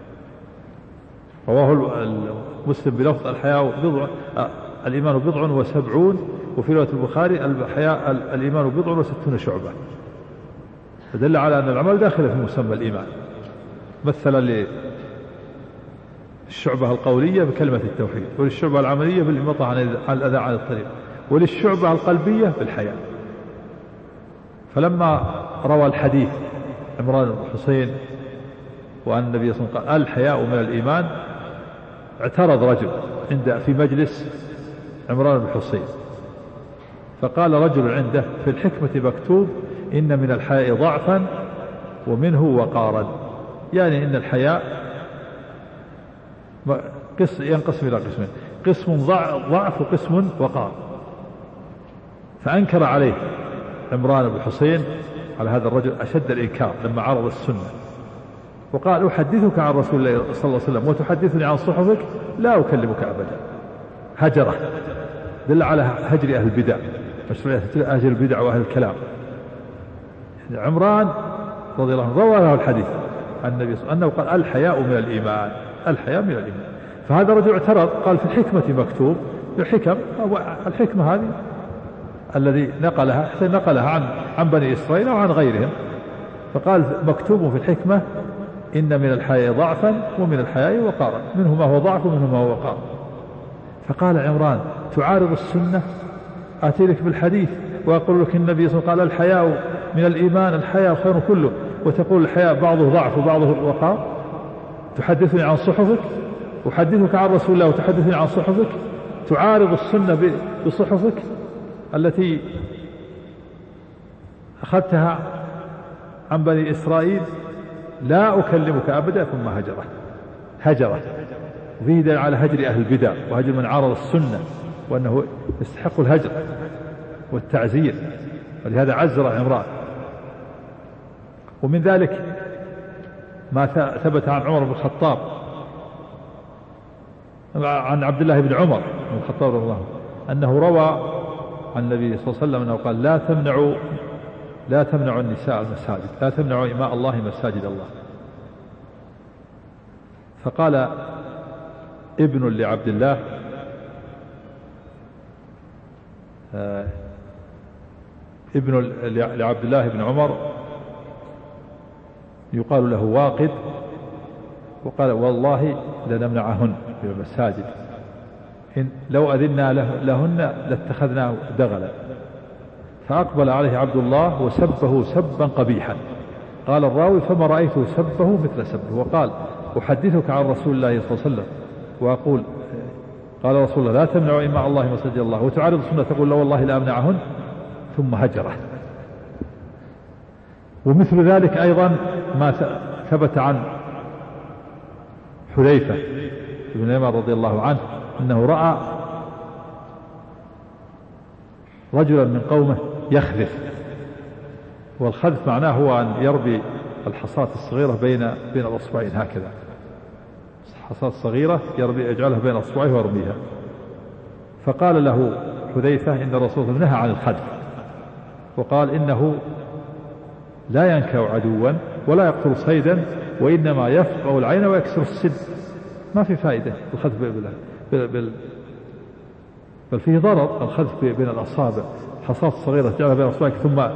رواه مسلم بلفظ الإيمان 70، وفي رواية البخاري الإيمان 60 شعبة، فدل على أن العمل داخل في مسمى الإيمان. مثل للشعبة القولية بكلمة التوحيد، وللشعبة العملية بالإماطة عن الأذى عن الطريق، وللشعبة القلبية بالحياء. فلما روى الحديث عمران بن حصين وأن النبي صلى الله عليه وسلم قال الحياء من الإيمان، اعترض رجل في مجلس عمران بن حصين، فقال رجل عنده في الحكمة مكتوب إن من الحياء ضعفا ومنه وقارا، يعني إن الحياء ينقسم إلى قسمين، قسم ضعف وقسم وقار. فأنكر عليه عمران بن حصين على هذا الرجل أشد الإنكار لما عرض السنة، وقال أحدثك عن رسول الله صلى الله عليه وسلم وتحدثني عن صحفك لا أكلمك أبدا. هجره، دل على هجر أهل البدع، مشروعية أهل البدع وأهل الكلام. عمران رضي الله عنه روى له الحديث عن النبي صلى الله عليه وسلم أنه قال الحياء من الإيمان، الحياء من الإيمان. فهذا رجل اعترض قال في الحكمة مكتوب، الحكمة هذه الذي نقلها عن بني إسرائيل وعن غيرهم، فقال مكتوب في الحكمة إن من الحياء ضعفا ومن الحياء وقارا، منه ما هو ضعف ومنه ما هو وقار. فقال عمران تعارض السنة، آتي لك بالحديث وأقول لك النبي صلى الله عليه وسلم قال الحياء من الإيمان، الحياء خير كله، وتقول الحياء بعضه ضعف وبعضه وقار. تحدثني عن صحفك، أحدثك عن رسول الله وتحدثني عن صحفك، تعارض السنة بصحفك التي أخذتها عن بني إسرائيل، لا أكلمك أبدا. ثم هجره، وفيه دليل على هجر أهل البدع وهجر من عارض السنة، وأنه يستحق الهجر والتعزير، ولهذا عزر عمران. ومن ذلك ما ثبت عن عمر بن الخطاب عن عبد الله بن عمر بن الخطاب رضي الله عنه أنه روى عن النبي صلى الله عليه وسلم أنه قال لا تمنعوا النساء المساجد، لا تمنعوا إماء الله مساجد الله. فقال ابن لعبد الله لعبد الله بن عمر يقال له واقد، وقال والله لنمنعهن في المساجد، إن لو أذنا لهن لاتخذنا دغلا. فأقبل عليه عبد الله وسبه سبا قبيحا. قال الراوي فما رأيته سبه مثل سبه، وقال أحدثك عن رسول الله صلى الله عليه وسلم وأقول قال رسول الله لا تمنعوا إماء الله مساجد الله، وتعارض السنة تقول لا والله لا أمنعهن، ثم هجره. ومثل ذلك أيضا ما ثبت عن حذيفة بن اليمان رضي الله عنه أنه رأى رجلا من قومه يخذف، والخذف معناه هو أن يربي الحصاة الصغيرة بين الأصبعين هكذا، حصاة صغيرة يجعلها بين أصبعيه ويرميها. فقال له حذيفة إن الرسول نهى عن الخذف، وقال إنه لا ينكأ عدوا ولا يقتل صيدا، وإنما يفقع العين ويكسر السن. ما في فائدة الخذف بل فيه ضرر الخذف بين الأصابع، حصاة صغيرة تجعلها بين أصبعك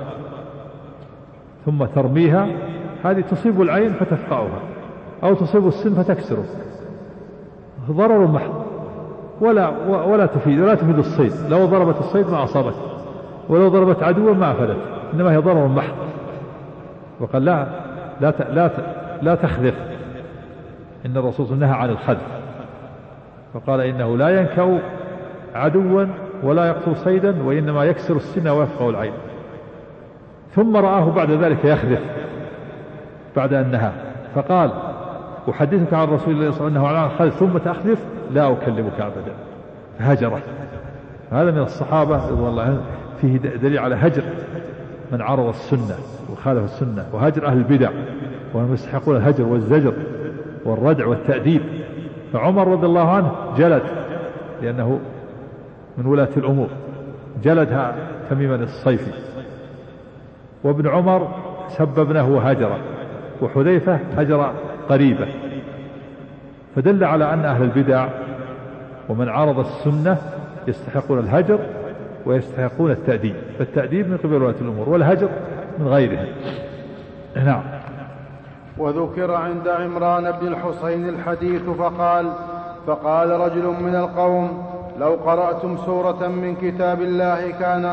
ثم ترميها، هذه تصيب العين فتفقعها أو تصيب السن فتكسره، ضرر محض ولا تفيد الصيد. لو ضربت الصيد ما أصابته، ولو ضربت عدوا ما أفدت، إنما هي ضرر محض. وقال لا تخذف، إن الرسول نهى عن الخذف، فقال إنه لا ينكأ عدوا ولا يقتل صيدا، وإنما يكسر السن ويفقع العين. ثم رآه بعد ذلك يخذف بعد أن نهى، فقال أحدثك عن رسول الله صلى الله عليه وسلم عن الخذف ثم تخذف لا أكلمك أبدا، فهجره. هذا من الصحابة رضي الله عنهم فيه دليل على هجر من عرض السنة وخالف السنة، وهجر أهل البدع، وهم يستحقون الهجر والزجر والردع والتأديب. فعمر رضي الله عنه جلد، لأنه من ولاة الأمور، جلدها تميما الصيفي، وابن عمر سب ابنه وهجره، وحذيفة هجر قريبه. فدل على أن أهل البدع ومن عارض السنة يستحقون الهجر ويستحقون التأديب، فالتأديب من قبل ولاة الأمور والهجر من غيرهم. نعم. وذكر عند عمران بن الحصين الحديث فقال رجل من القوم لو قرأتم سورة من كتاب الله كان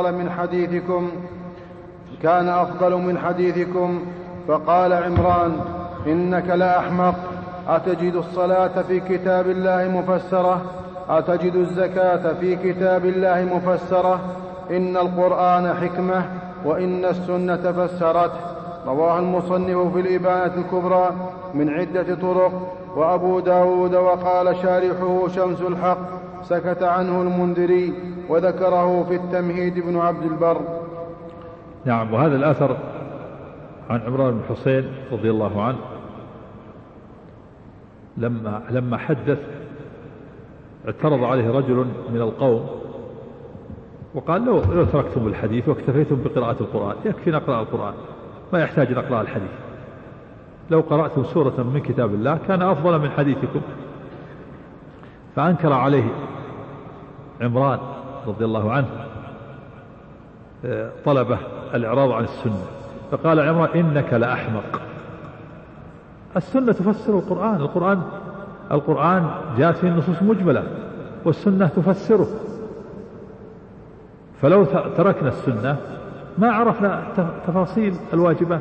أفضل من حديثكم. فقال عمران إنك لأحمق، أتجد الصلاة في كتاب الله مفسرة؟ أتجد الزكاة في كتاب الله مفسرة؟ إن القرآن حكمة وإن السنة فسرته. رواه المصنف في الإبانة الكبرى من عدة طرق، وأبو داود وقال شارحه شمس الحق سكت عنه المنذري، وذكره في التمهيد ابن عبد البر. نعم. وهذا الأثر عن عمران بن حسين رضي الله عنه لما حدث اعترض عليه رجل من القوم وقال لو تركتم الحديث واكتفيتم بقراءة القرآن يكفي نقرأ القرآن، ما يحتاج نقرأ الحديث. لو قرأتم سورة من كتاب الله كان أفضل من حديثكم. فأنكر عليه عمران رضي الله عنه طلبه الإعراض عن السنة، فقال عمران إنك لأحمق، السنة تفسر القرآن جاءت فيه النصوص مجملة والسنة تفسره، فلو تركنا السنة ما عرفنا تفاصيل الواجبات.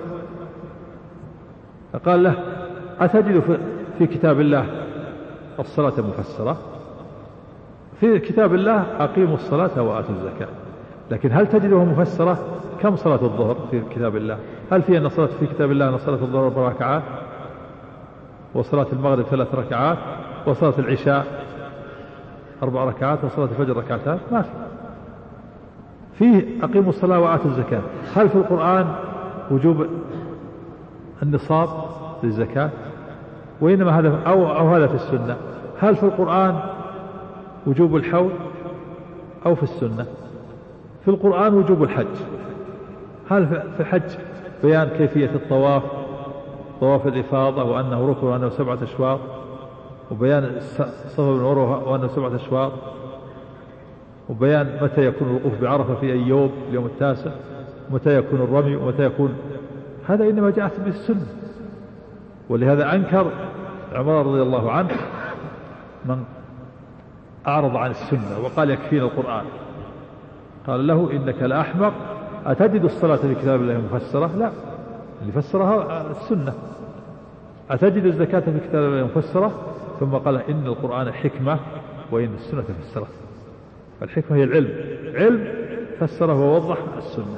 فقال له أتجد في كتاب الله الصلاة مفسرة؟ في كتاب الله أقيموا الصلاة وآتوا الزكاة، لكن هل تجدها مفسرة؟ كم صلاة الظهر في كتاب الله؟ هل في أن صلاة في كتاب الله أن صلاة الظهر 4 ركعات، وصلاة المغرب 3 ركعات، وصلاة العشاء 4 ركعات، وصلاة الفجر 2 ركعات؟ ما فيه أقيموا الصلاة وآتوا الزكاة. هل في القرآن وجوب النصاب للزكاة؟ وإنما هذا أو هذا في السنة. هل في القرآن وجوب الحول أو في السنة؟ في القرآن وجوب الحج. هل في الحج بيان كيفية الطواف، طواف الإفاضة وأنه ركن وأنه 7 أشواط، وبيان الصفا والمروة وأنه 7 أشواط، وبيان متى يكون الوقوف بعرفة في أي يوم، اليوم 9، متى يكون الرمي ومتى يكون، هذا إنما جاءت بالسنة. ولهذا أنكر عمر رضي الله عنه من أعرض عن السنة وقال يكفينا القرآن قال له إنك لأحمق أتجد الصلاة في كتاب الله مفسرة؟ لا، اللي فسرها السنة. أتجد الزكاة في كتاب الله مفسرة؟ ثم قال إن القرآن حكمة وإن السنة فسرة. الحكمة هي العلم، علم فسره ووضح السنة.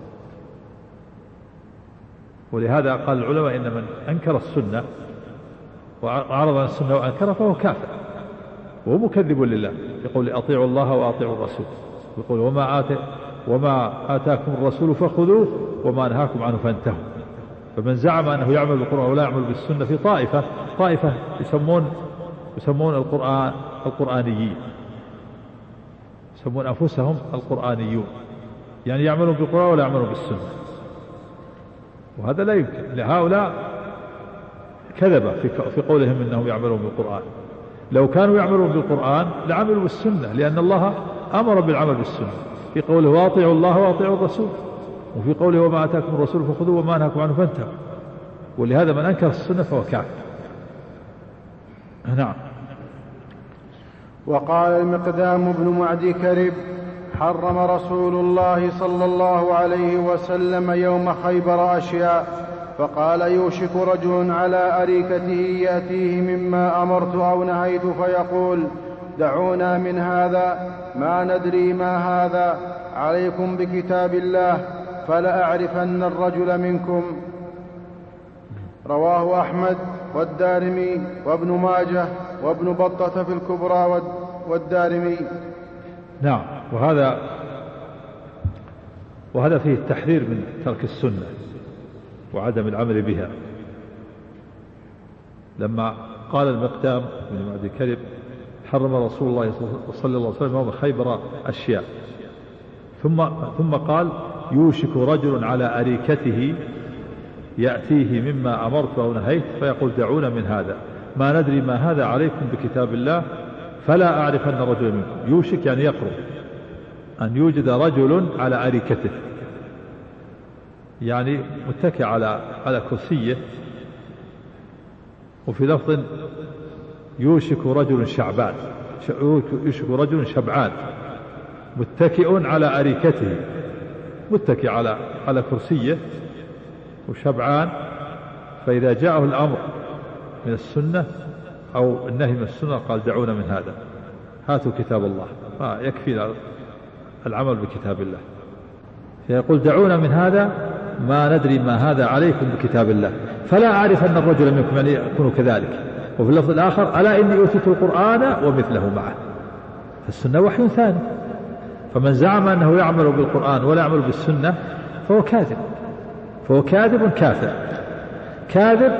ولهذا قال العلماء إن من أنكر السنة وأعرض عن السنة وأنكر فهو كافر وهو مكذب لله، يقول أطيعوا الله وأطيعوا الرسول، يقول وما آتاكم الرسول فخذوه وما نهاكم عنه فانتهوا. فمن زعم أنه يعمل بالقرآن ولا يعمل بالسنة في طائفة يسمون القرآن القرآنيين، يسمون أنفسهم القرآنيون، يعني يعملون بالقرآن ولا يعملون بالسنة، وهذا لا يمكن. لهؤلاء كذب في قولهم إنهم يعملون بالقرآن. لو كانوا يعملون بالقرآن لعملوا بالسنة، لأن الله أمر بالعمل بالسنة في قوله واطيعوا الله واطيعوا الرسول، وفي قوله وما آتاكم الرسول فخذوه وما نهاكم عنه فانتهوا. ولهذا من أنكر السنة فهو كافر. نعم. وقال المقدام بن معدي كرب حرم رسول الله صلى الله عليه وسلم يوم خيبر أشياء، فقال يوشك رجل على أريكته يأتيه مما أمرت أو نهيت فيقول دعونا من هذا ما ندري ما هذا، عليكم بكتاب الله فلأعرفن الرجل منكم. رواه أحمد والدارمي وابن ماجه وابن بطة في الكبرى والدارمي. نعم. وهذا فيه التحذير من ترك السنة وعدم العمل بها. لما قال المقدام بن معدي كرب حرم رسول الله صلى الله عليه وسلم يوم خيبر أشياء، ثم قال يوشك رجل على أريكته يأتيه مما أمرت أو نهيت فيقول دعونا من هذا ما ندري ما هذا، عليكم بكتاب الله فلا أعرفن رجل منكم. يوشك يعني يقرب أن يوجد رجل على أريكته، يعني متكئ على كرسيه. وفي لفظ يوشك رجل شعبان، يوشك رجل شبعان متكئ على أريكته، متكئ على كرسيه وشبعان. فإذا جاءه الأمر من السنة أو النهي من السنة قال دعونا من هذا، هاتوا كتاب الله، يكفي العمل بكتاب الله. فيقول دعونا من هذا ما ندري ما هذا، عليكم بكتاب الله فلا أعرف أن الرجل منكم، يعني يكون كذلك. وفي اللفظ الآخر ألا إني أوتيت القرآن ومثله معه. فالسنة وحي ثاني، فمن زعم أنه يعمل بالقرآن ولا يعمل بالسنة فهو كاذب، فهو كاذب كافر. كاذب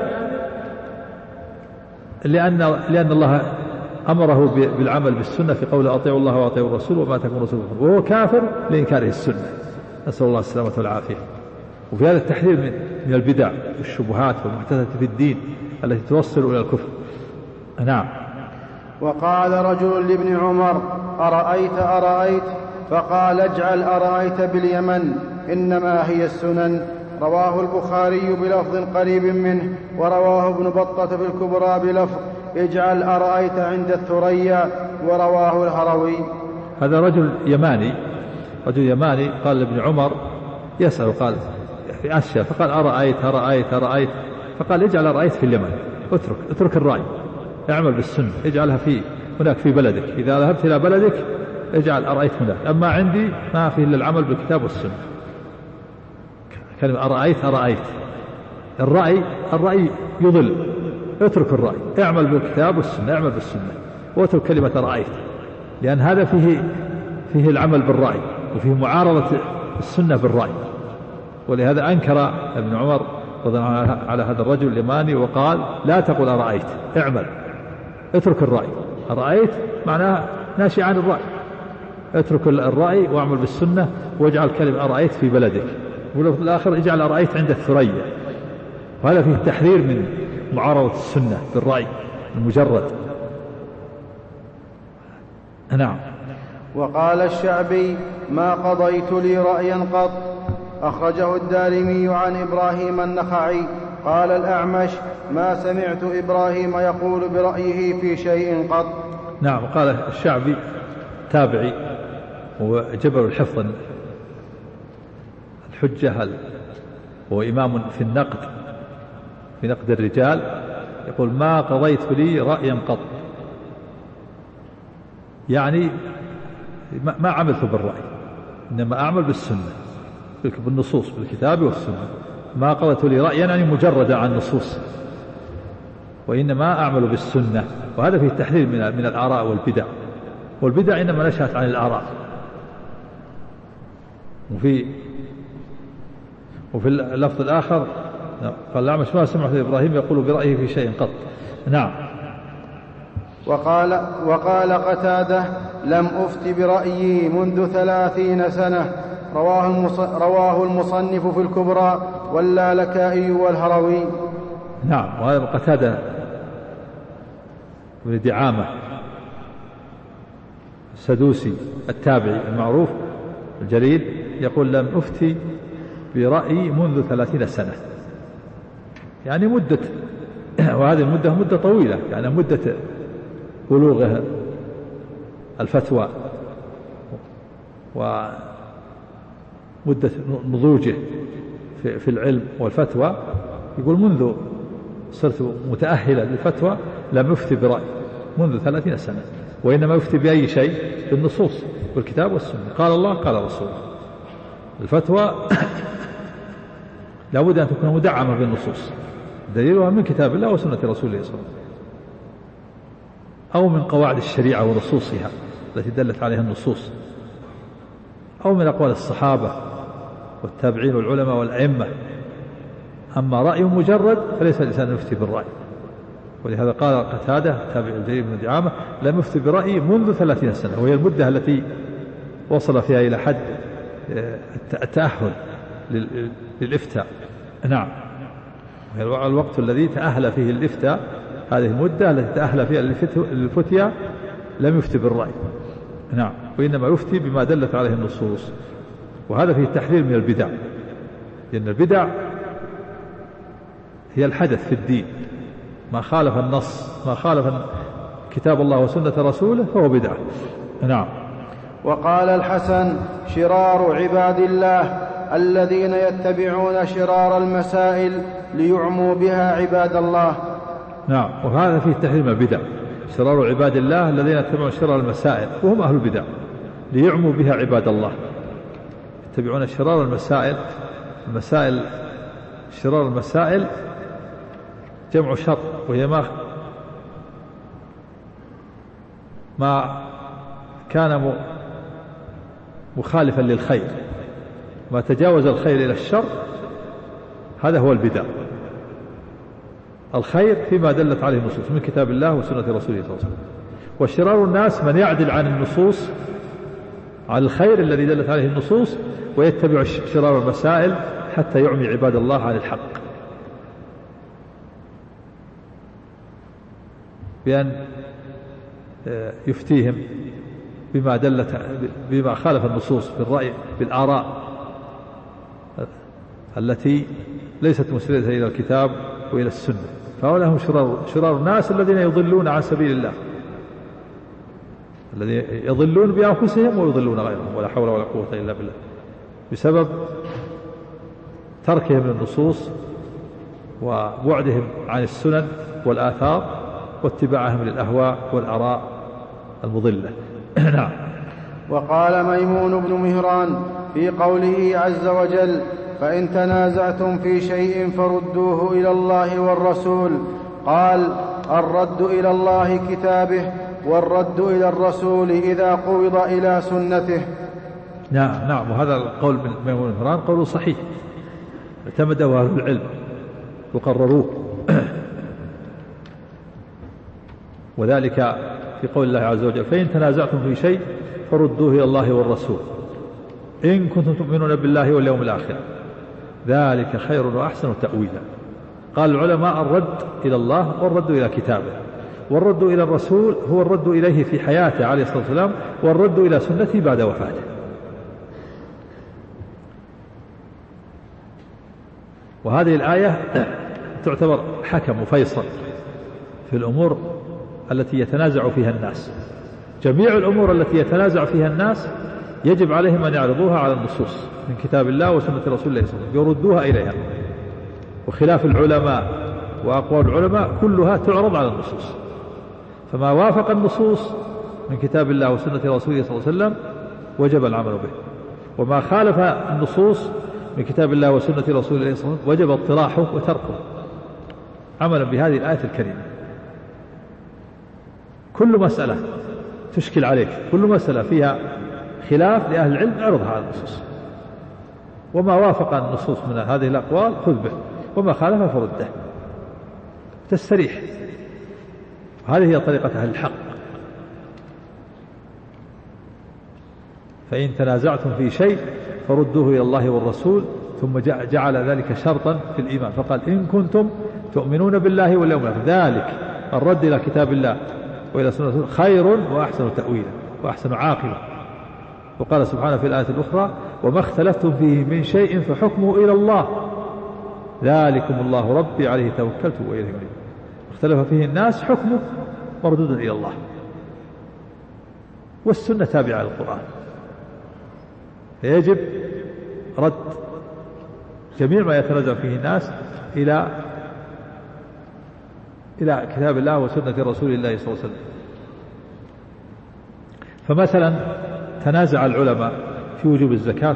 لأن الله أمره بالعمل بالسنة في قوله أطيعوا الله وأطيعوا الرسول وما آتاكم الرسول، وهو كافر لإنكاره السنة، نسأل الله السلامة والعافية. وفي هذا التحذير من البدع والشبهات والمحدثات في الدين التي توصل إلى الكفر. نعم. وقال رجل لابن عمر أرأيت فقال اجعل أرأيت باليمن إنما هي السنن. رواه البخاري بلفظ قريب منه، ورواه ابن بطة في الكبرى بلفظ اجعل أرأيت عند الثريا، ورواه الهروي. هذا رجل يماني قال لابن عمر يسأل، قال في أشياء، فقال أرأيت، فقال اجعل أرأيت في اليمن، اترك الرأي، اعمل بالسنة، اجعلها هناك في بلدك، إذا ذهبت إلى بلدك اجعل أرأيت هناك، أما عندي ما فيه إلا العمل بالكتاب والسنة. كلمة أرأيت، الرأي يضل، اترك الرأي، اعمل بالكتاب والسنة، اعمل بالسنة واترك كلمة أرأيت، لأن هذا فيه العمل بالرأي وفيه معارضة السنة بالرأي. ولهذا أنكر ابن عمر رضي الله عنه على هذا الرجل اليماني وقال لا تقل أرأيت، اعمل، اترك الرأي. أرأيت معناها ناشئ عن الرأي، اترك الرأي واعمل بالسنة واجعل كلمة أرأيت في بلدك. وفي الآخر اجعل أرأيت عند الثريا. وهذا فيه التحذير من معارضة السنة بالرأي المجرد. نعم. وقال الشعبي ما قضيت لي رأيا قط. أخرجه الدارمي عن إبراهيم النخعي قال الأعمش ما سمعت إبراهيم يقول برأيه في شيء قط. نعم. قال الشعبي تابعي وجبل الحفظ الحجة، هو إمام في النقد، في نقد الرجال، يقول ما قضيت لي رأيا قط، يعني ما عملت بالرأي، إنما أعمل بالسنة، بالنصوص، بالكتاب والسنة. ما قضيت لي رأيا يعني مجردا عن النصوص، وإنما أعمل بالسنة. وهذا فيه التحذير من الآراء والبدع، والبدع إنما نشأت عن الآراء. وفي اللفظ الآخر قال الأعمش ما سمعت إبراهيم يقول برأيه في شيء قط. نعم. وقال قتادة لم أفت برأيي منذ 30 سنة. رواه المصنف في الكبرى واللالكائي والهروي. نعم. وهذا قتادة بن دعامة السدوسي التابعي المعروف الجليل، يقول لم أفتي برأيي منذ 30 سنة، يعني مدة، وهذه المدة مدة طويلة، يعني مدة بلوغه الفتوى ومدة نضوجه في العلم والفتوى. يقول منذ صرت متأهلا للفتوى لم أفتي برأي منذ 30 سنة، وإنما يفتي بأي شيء؟ بالنصوص والكتاب والسنة، قال الله قال رسوله. الفتوى لابد أن تكون مدعمة بالنصوص، دليلها من كتاب الله وسنة رسوله صلى الله عليه وسلم، أو من قواعد الشريعة ونصوصها التي دلت عليها النصوص، أو من أقوال الصحابة والتابعين والعلماء والأئمة. أما رأي مجرد فليس الإنسان يفتي بالرأي. ولهذا قال قتادة تابع الجليل بن دعامة لم يفتي برأيي منذ 30 سنة، وهي المدة التي وصل فيها إلى حد التأهل للإفتاء. نعم. الوقت الذي تأهل فيه الإفتاء، هذه المدة التي تأهل فيها للفتيا لم يفتي بالرأي. نعم. وإنما يفتي بما دلت عليه النصوص. وهذا فيه التحذير من البدع، لأن البدع هي الحدث في الدين، ما خالف النص، ما خالف كتاب الله وسنة رسوله فهو بدعة. نعم. وقال الحسن شرار عباد الله الذين يتبعون شرار المسائل ليعموا بها عباد الله. نعم. وهذا فيه التحذير من البدع، شرار عباد الله الذين يتبعون شرار المسائل وهم أهل البدع ليعموا بها عباد الله. يتبعون شرار المسائل، شرار المسائل جمع شر، وهي ما كان مخالفا للخير، ما تجاوز الخير إلى الشر، هذا هو البدع. الخير فيما دلت عليه النصوص من كتاب الله وسنة رسوله صلى الله عليه وسلم. وشرار الناس من يعدل عن النصوص، عن الخير الذي دلت عليه النصوص، ويتبع شرار المسائل حتى يعمي عباد الله عن الحق، بأن يفتيهم بما خالف النصوص بالرأي، بالآراء التي ليست مسردة إلى الكتاب وإلى السنة. فهؤلاء هم شرار الناس الذين يضلون عن سبيل الله، الذين يضلون بأنفسهم ويضلون غيرهم، ولا حول ولا قوة إلا بالله، بسبب تركهم للنصوص وبعدهم عن السنن والآثار واتباعهم للأهواء والآراء المضلة. نعم. وقال ميمون بن مهران في قوله عز وجل فإن تنازعتم في شيء فردوه إلى الله والرسول، قال الرد إلى الله كتابه، والرد إلى الرسول إذا قبض إلى سنته. نعم. وهذا القول من ميمون بن مهران قول صحيح، اعتمده أهل العلم وقرروه، وذلك في قول الله عز وجل فإن تنازعتم في شيء فردوه إلى الله والرسول إن كنتم تؤمنون بالله واليوم الآخر ذلك خير وأحسن تأويلا. قال العلماء الرد إلى الله والرد إلى كتابه، والرد إلى الرسول هو الرد إليه في حياته عليه الصلاة والسلام، والرد إلى سنته بعد وفاته. وهذه الآية تعتبر حكم وفيصل في الأمور التي يتنازع فيها الناس. جميع الأمور التي يتنازع فيها الناس يجب عليهم أن يعرضوها على النصوص من كتاب الله وسنة رسول الله صلى الله عليه وسلم، يردوها إليها. وخلاف العلماء وأقوال العلماء كلها تعرض على النصوص، فما وافق النصوص من كتاب الله وسنة رسوله صلى الله عليه وسلم وجب العمل به، وما خالف النصوص من كتاب الله وسنة رسوله صلى الله عليه وسلم وجب اطراحه وتركه عملا بهذه الآية الكريمة. كل مسألة تشكل عليك، كل مسألة فيها خلاف لأهل العلم اعرضها على النصوص، وما وافق النصوص من هذه الأقوال خذ به، وما خالف فرده، تستريح. هذه هي طريقة أهل الحق. فإن تنازعتم في شيء فردوه إلى الله والرسول، ثم جعل ذلك شرطا في الإيمان، فقال إن كنتم تؤمنون بالله واليوم الآخر، ذلك الرد إلى كتاب الله وإلى سنة رسوله خير وأحسن تأويلا وأحسن عاقبة. وقال سبحانه في الآية الأخرى وما اختلفتم فيه من شيء فحكمه إلى الله ذلكم الله ربي عليه توكلت وإليه أنيب. اختلف فيه الناس حكمه مردود إلى الله، والسنة تابعة للقرآن، فيجب رد جميع ما يتنازع فيه الناس إلى كتاب الله وسنة رسول الله صلى الله عليه وسلم. فمثلا تنازع العلماء في وجوب الزكاة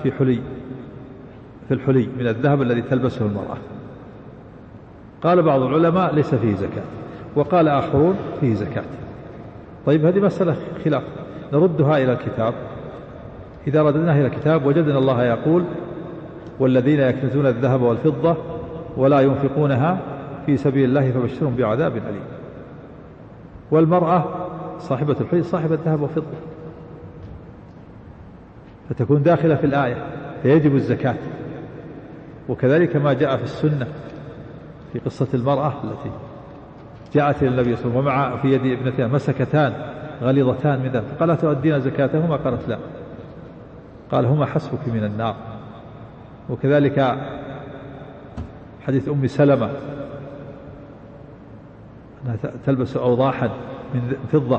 في الحلي من الذهب الذي تلبسه المرأة. قال بعض العلماء ليس فيه زكاة، وقال آخرون فيه زكاة. طيب هذه مسألة خلاف، نردها إلى الكتاب. إذا رددناها إلى الكتاب وجدنا الله يقول والذين يكنزون الذهب والفضة ولا ينفقونها في سبيل الله فبشرهم بعذاب أليم. والمرأة صاحبة الحلي صاحبة ذهب وفضة، فتكون داخلة في الآية، فيجب الزكاة. وكذلك ما جاء في السنة في قصة المرأة التي جاءت إلى النبي صلى الله عليه وسلم ومع في يد ابنتها مسكتان غليظتان من ذهب، فقالت تؤدين زكاتهما؟ قالت لا. قال هما حسبك من النار. وكذلك حديث أم سلمة أنها تلبس أوضاحا من فضة،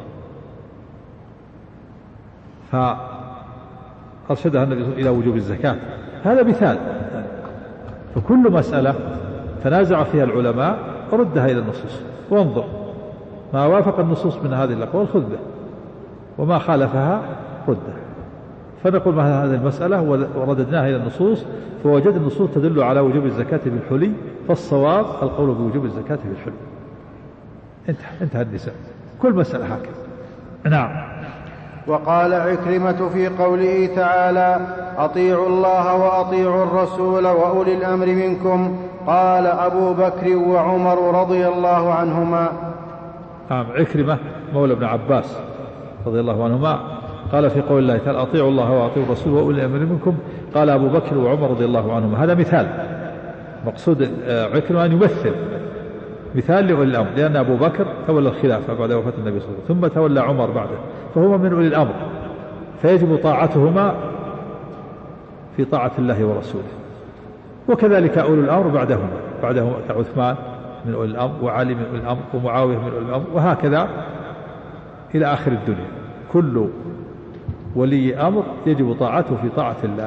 فأرشدها النبي إلى وجوب الزكاة. هذا مثال. فكل مسألة تنازع فيها العلماء ردها إلى النصوص وانظر، ما وافق النصوص من هذه الأقوال خذ به، وما خالفها رده. فنقول ما هذه المسألة ورددناها إلى النصوص، فوجد النصوص تدل على وجوب الزكاة بالحلي، فالصواب القول بوجوب الزكاة بالحلي. انتهى النساء، كل مسألة هكذا. نعم. وقال عكرمة في قوله تعالى أطيعوا الله وأطيعوا الرسول وأولي الأمر منكم، قال أبو بكر وعمر رضي الله عنهما. نعم، عكرمة مولى ابن عباس رضي الله عنهما قال في قول الله تعالى أطيعوا الله وأطيعوا الرسول وأولي الأمر منكم، قال أبو بكر وعمر رضي الله عنهما. هذا مثال، مقصود عكرمة أن يمثل مثال لأولي الأمر، لأن أبو بكر تولى الخلافة بعد وفاة النبي صلى الله عليه وسلم، ثم تولى عمر بعده، فهما من أولي الأمر، فيجب طاعتهما في طاعة الله ورسوله. وكذلك أولي الأمر بعدهم عثمان من أولي الأمر، وعلي من أولي الأمر، ومعاوية من أولي الأمر، وهكذا إلى آخر الدنيا. كل ولي أمر يجب طاعته في طاعة الله،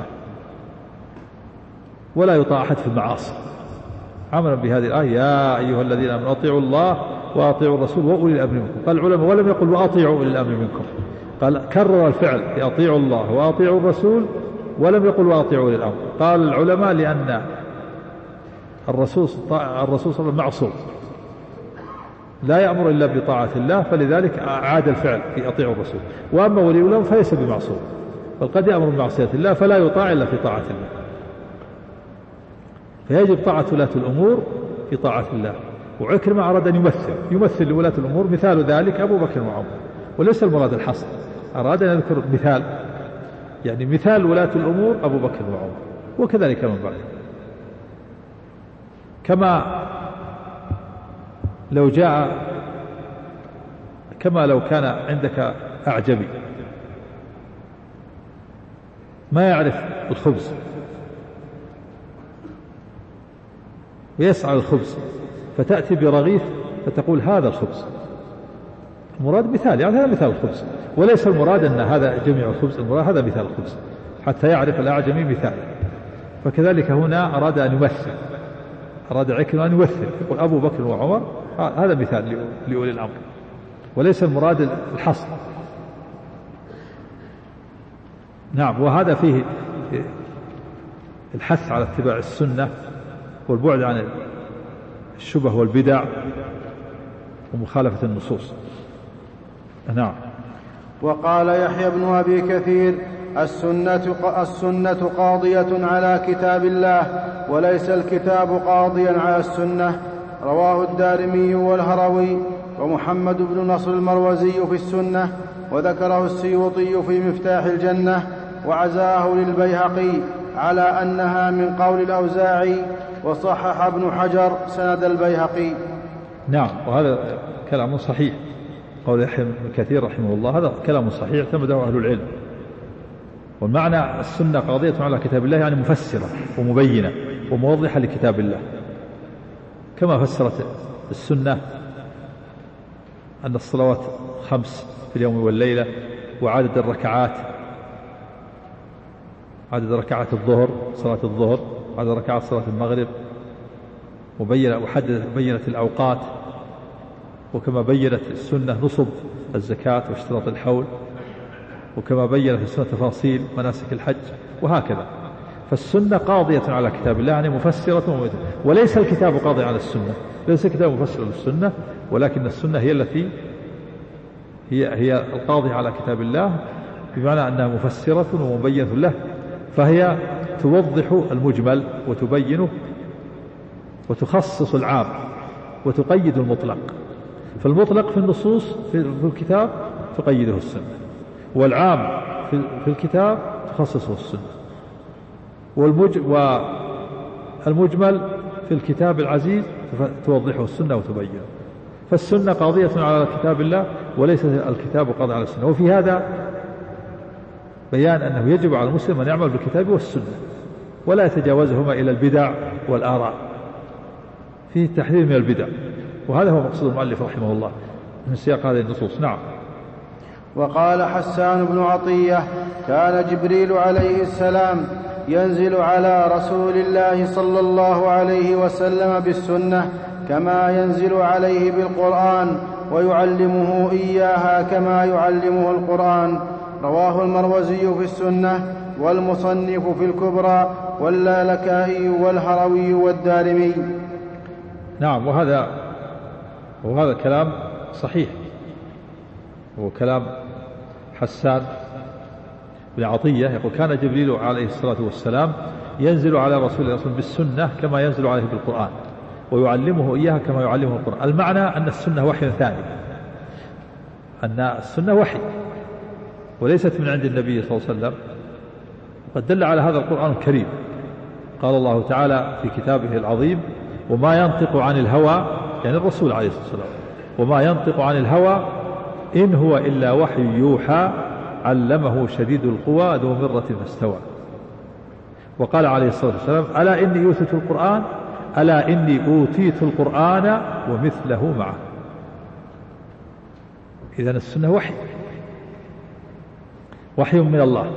ولا يطاع أحد في المعاصي، عملا بهذه الآية يا أيها الذين آمنوا أطيعوا الله وأطيعوا الرسول وأولي الأمر منكم. قال العلماء ولم يقل وأطيعوا أولي الأمر منكم، قال كرر الفعل أطيعوا الله وأطيعوا الرسول، ولم يقل وأطيعوا أولي الأمر. قال العلماء لأن الرسول صلى الله عليه وسلم معصوم لا يأمر إلا بطاعة الله، فلذلك عاد الفعل في أطيعوا الرسول. وأما ولي الأمر فليس بمعصوم، بل قد يأمر بمعصية الله فلا يطاع إلا في طاعة الله. فيجب طاعة ولاة الأمور في طاعة الله. وعكرمة أراد أن يمثل لولاة الأمور، مثال ذلك أبو بكر وعمر، وليس المراد الحصر، أراد أن يذكر مثال، يعني مثال ولاة الأمور أبو بكر وعمر، وكذلك من بعد. كما لو كان عندك أعجمي ما يعرف الخبز، ويسعى الخبز فتأتي برغيف فتقول هذا الخبز، المراد مثال، يعني هذا مثال الخبز، وليس المراد أن هذا جميع الخبز، المراد هذا مثال الخبز حتى يعرف الأعجمي مثاله. فكذلك هنا أراد أن يمثل، أراد عكرمة أن يمثل، يقول أبو بكر وعمر هذا مثال لأولي الأمر، وليس المراد الحصر. نعم. وهذا فيه الحث على اتباع السنة والبعد عن الشبه والبدع ومخالفة النصوص. نعم. وقال يحيى بن أبي كثير: السنة قاضية على كتاب الله، وليس الكتاب قاضيا على السنة. رواه الدارمي والهروي ومحمد بن نصر المروزي في السنة، وذكره السيوطي في مفتاح الجنة، وعزاه للبيهقي على أنها من قول الأوزاعي، وصحح ابن حجر سند البيهقي. نعم. وهذا كلام صحيح، قول يحيى بن كثير رحمه الله هذا كلام صحيح اعتمده أهل العلم. والمعنى السنة قاضية على كتاب الله يعني مفسرة ومبينة وموضحة لكتاب الله، كما فسرت السنة أن الصلوات 5 في اليوم والليلة، وعدد الركعات، عدد ركعات الظهر صلاة الظهر، عدد ركعات صلاة المغرب، وبينت الأوقات، وكما بينت السنة نصب الزكاة واشتراط الحول، وكما بينت السنة تفاصيل مناسك الحج، وهكذا. فالسنة قاضية على كتاب الله يعني مفسرة ومبينة، وليس الكتاب قاضي على السنة، ليس الكتاب مفسر للسنة، ولكن السنة هي التي هي القاضي على كتاب الله، بمعنى أنها مفسرة ومبينة له، فهي توضح المجمل وتبينه وتخصص العام وتقيد المطلق. فالمطلق في النصوص في الكتاب تقيده السنة، والعام في الكتاب تخصصه السنة، والمجمل في الكتاب العزيز توضحه السنة وتبينه. فالسنة قاضية على كتاب الله، وليس الكتاب قاضي على السنة. وفي هذا بيان أنه يجب على المسلم أن يعمل بالكتاب والسنة ولا يتجاوزهما إلى البدع والآراء، فيه تحذير من البدع، وهذا هو مقصود المؤلف رحمه الله من سياق هذه النصوص. نعم. وقال حسان بن عطية: كان جبريل عليه السلام ينزل على رسول الله صلى الله عليه وسلم بالسنة كما ينزل عليه بالقرآن، ويعلمه إياها كما يعلمه القرآن. رواه المروزي في السنة، والمصنف في الكبرى، واللالكائي والهروي والدارمي. نعم. وهذا كلام صحيح، هو كلام حسان بن عطية، يقول: كان جبريل عليه الصلاة والسلام ينزل على رسول الله بالسنة كما ينزل عليه بالقرآن، ويعلمه إياها كما يعلمه القرآن. المعنى أن السنة وحي ثاني، أن السنة وحي وليست من عند النبي صلى الله عليه وسلم. قد دل على هذا القرآن الكريم، قال الله تعالى في كتابه العظيم: وما ينطق عن الهوى، يعني الرسول عليه الصلاة والسلام، وما ينطق عن الهوى إن هو إلا وحي يوحى علمه شديد القوى ذو مرة فاستوى. وقال عليه الصلاة والسلام: ألا إني أوتيت القرآن، ألا إني أوتيت القرآن ومثله معه. إذن السنة وحي من الله.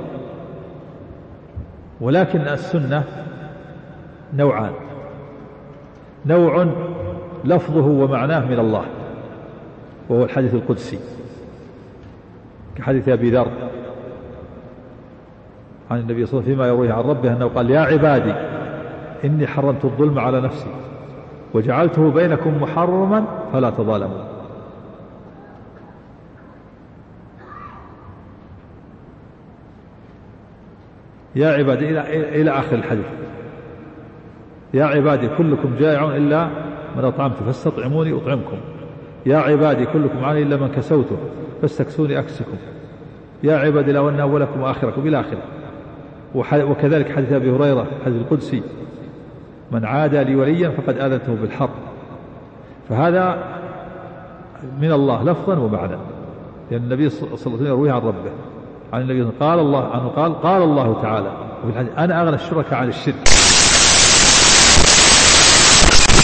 ولكن السنة نوعان: نوع لفظه ومعناه من الله، وهو الحديث القدسي، كحديث أبي ذر عن النبي صلى الله عليه وسلم فيما يرويه عن ربه أنه قال: يا عبادي إني حرمت الظلم على نفسي وجعلته بينكم محرما فلا تظالموا. يا عبادي إلى آخر الحديث: يا عبادي كلكم جائع إلا من أطعمت فاستطعموني أطعمكم، يا عبادي كلكم عاني إلا من كسوته فاستكسوني أكسكم، يا عبادي لو أن أولكم وآخركم إلى آخره. وكذلك حديث أبي هريرة حديث القدسي: من عادى لي وليا فقد آذنته بالحرب. فهذا من الله لفظا ومعنى، لأن النبي صلى الله عليه وسلم يرويه عن ربه عن النبي قال الله عنه قال الله تعالى وفي الحديث: أنا أغنى الشركاء عن الشرك.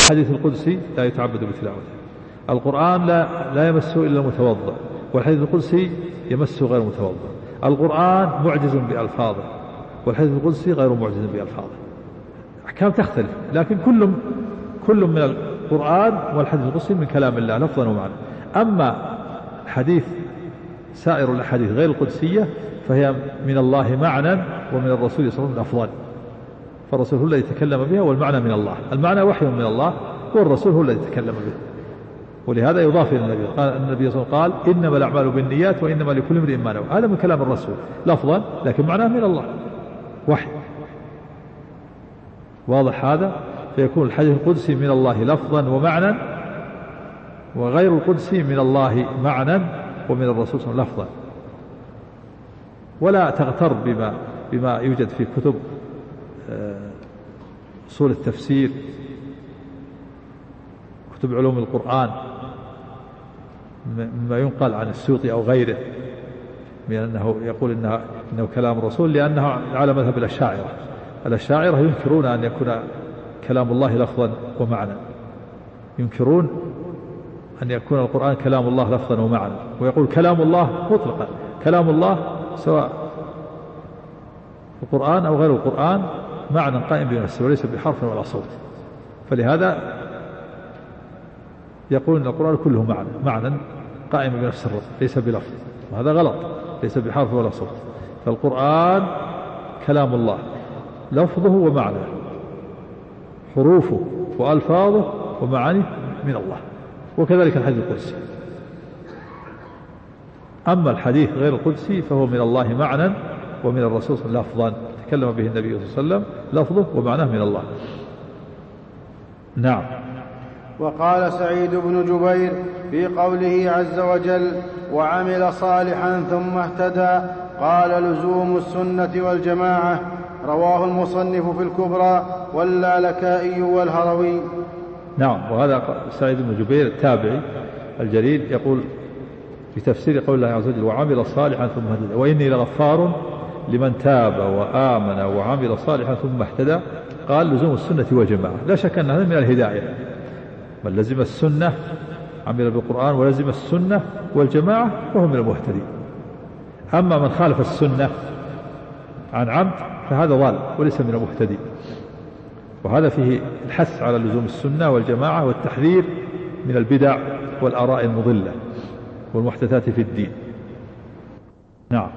والحديث القدسي لا يتعبد بتلاوته. القرآن لا يمسه إلا المتوضأ، والحديث القدسي يمسه غير متوضأ. القرآن معجز بألفاظه، والحديث القدسي غير معجز بألفاظه. أحكام تختلف، لكن كل من القرآن والحديث القدسي من كلام الله لفظا ومعنى. أما حديث سائر الأحاديث غير القدسية فهي من الله معنى، ومن الرسول صلى الله عليه وسلم أفضل، فالرسول هو الذي يتكلم بها، والمعنى من الله. المعنى وحي من الله، والرسول هو الذي يتكلم به، ولهذا يضاف إلى النبي. قال النبي صلى الله عليه وسلم قال إنما الأعمال بالنيات وإنما لكل امرئ ما نوى. هذا من كلام الرسول لفظا، لكن معناه من الله وحي. واضح هذا؟ فيكون الحديث القدسي من الله لفظا ومعنى، وغير القدسي من الله معنى ومن الرسول صلى الله عليه وسلم لفظا. ولا تغتر بما يوجد في كتب أصول التفسير، كتب علوم القرآن، مما ينقل عن السيوطي أو غيره من أنه يقول إنه كلام الرسول، لأنه على مذهب الأشاعرة. الأشاعرة ينكرون أن يكون كلام الله لفظا ومعنى، ينكرون أن يكون القرآن كلام الله لفظا ومعنى، ويقول كلام الله مطلقا، كلام الله سواء القرآن أو غير القرآن معنى قائم بنفسه وليس بحرف ولا صوت. فلهذا يقول أن القرآن كله معنى قائم بنفس الرب ليس بلفظ، وهذا غلط، ليس بحرف ولا صوت. فالقرآن كلام الله لفظه ومعنى، حروفه وألفاظه ومعانيه من الله، وكذلك الحديث القدسي. أما الحديث غير القدسي فهو من الله معنى ومن الرسول صلى الله عليه وسلم لفظا تكلم به النبي صلى الله عليه وسلم، لفظه ومعناه من الله. نعم. وقال سعيد بن جبير في قوله عز وجل وعمل صالحا ثم اهتدى قال لزوم السنة والجماعة، رواه المصنف في الكبرى واللالكائي والهروي. نعم. وهذا سعيد بن جبير التابعي الجليل يقول في تفسير قول الله عز وجل وعمل صالحا ثم اهتدى وإني لغفار لمن تاب وآمن وعمل صالحا ثم اهتدى، قال لزوم السنة والجماعة. لا شك أن هذا من الهداية، من لزم السنة عمل بالقرآن ولزم السنة والجماعة فهو من المهتدين. أما من خالف السنة عن عمد فهذا ضال وليس من المهتدين. وهذا فيه الحث على لزوم السنة والجماعة والتحذير من البدع والآراء المضلة والمحدثات في الدين. نعم.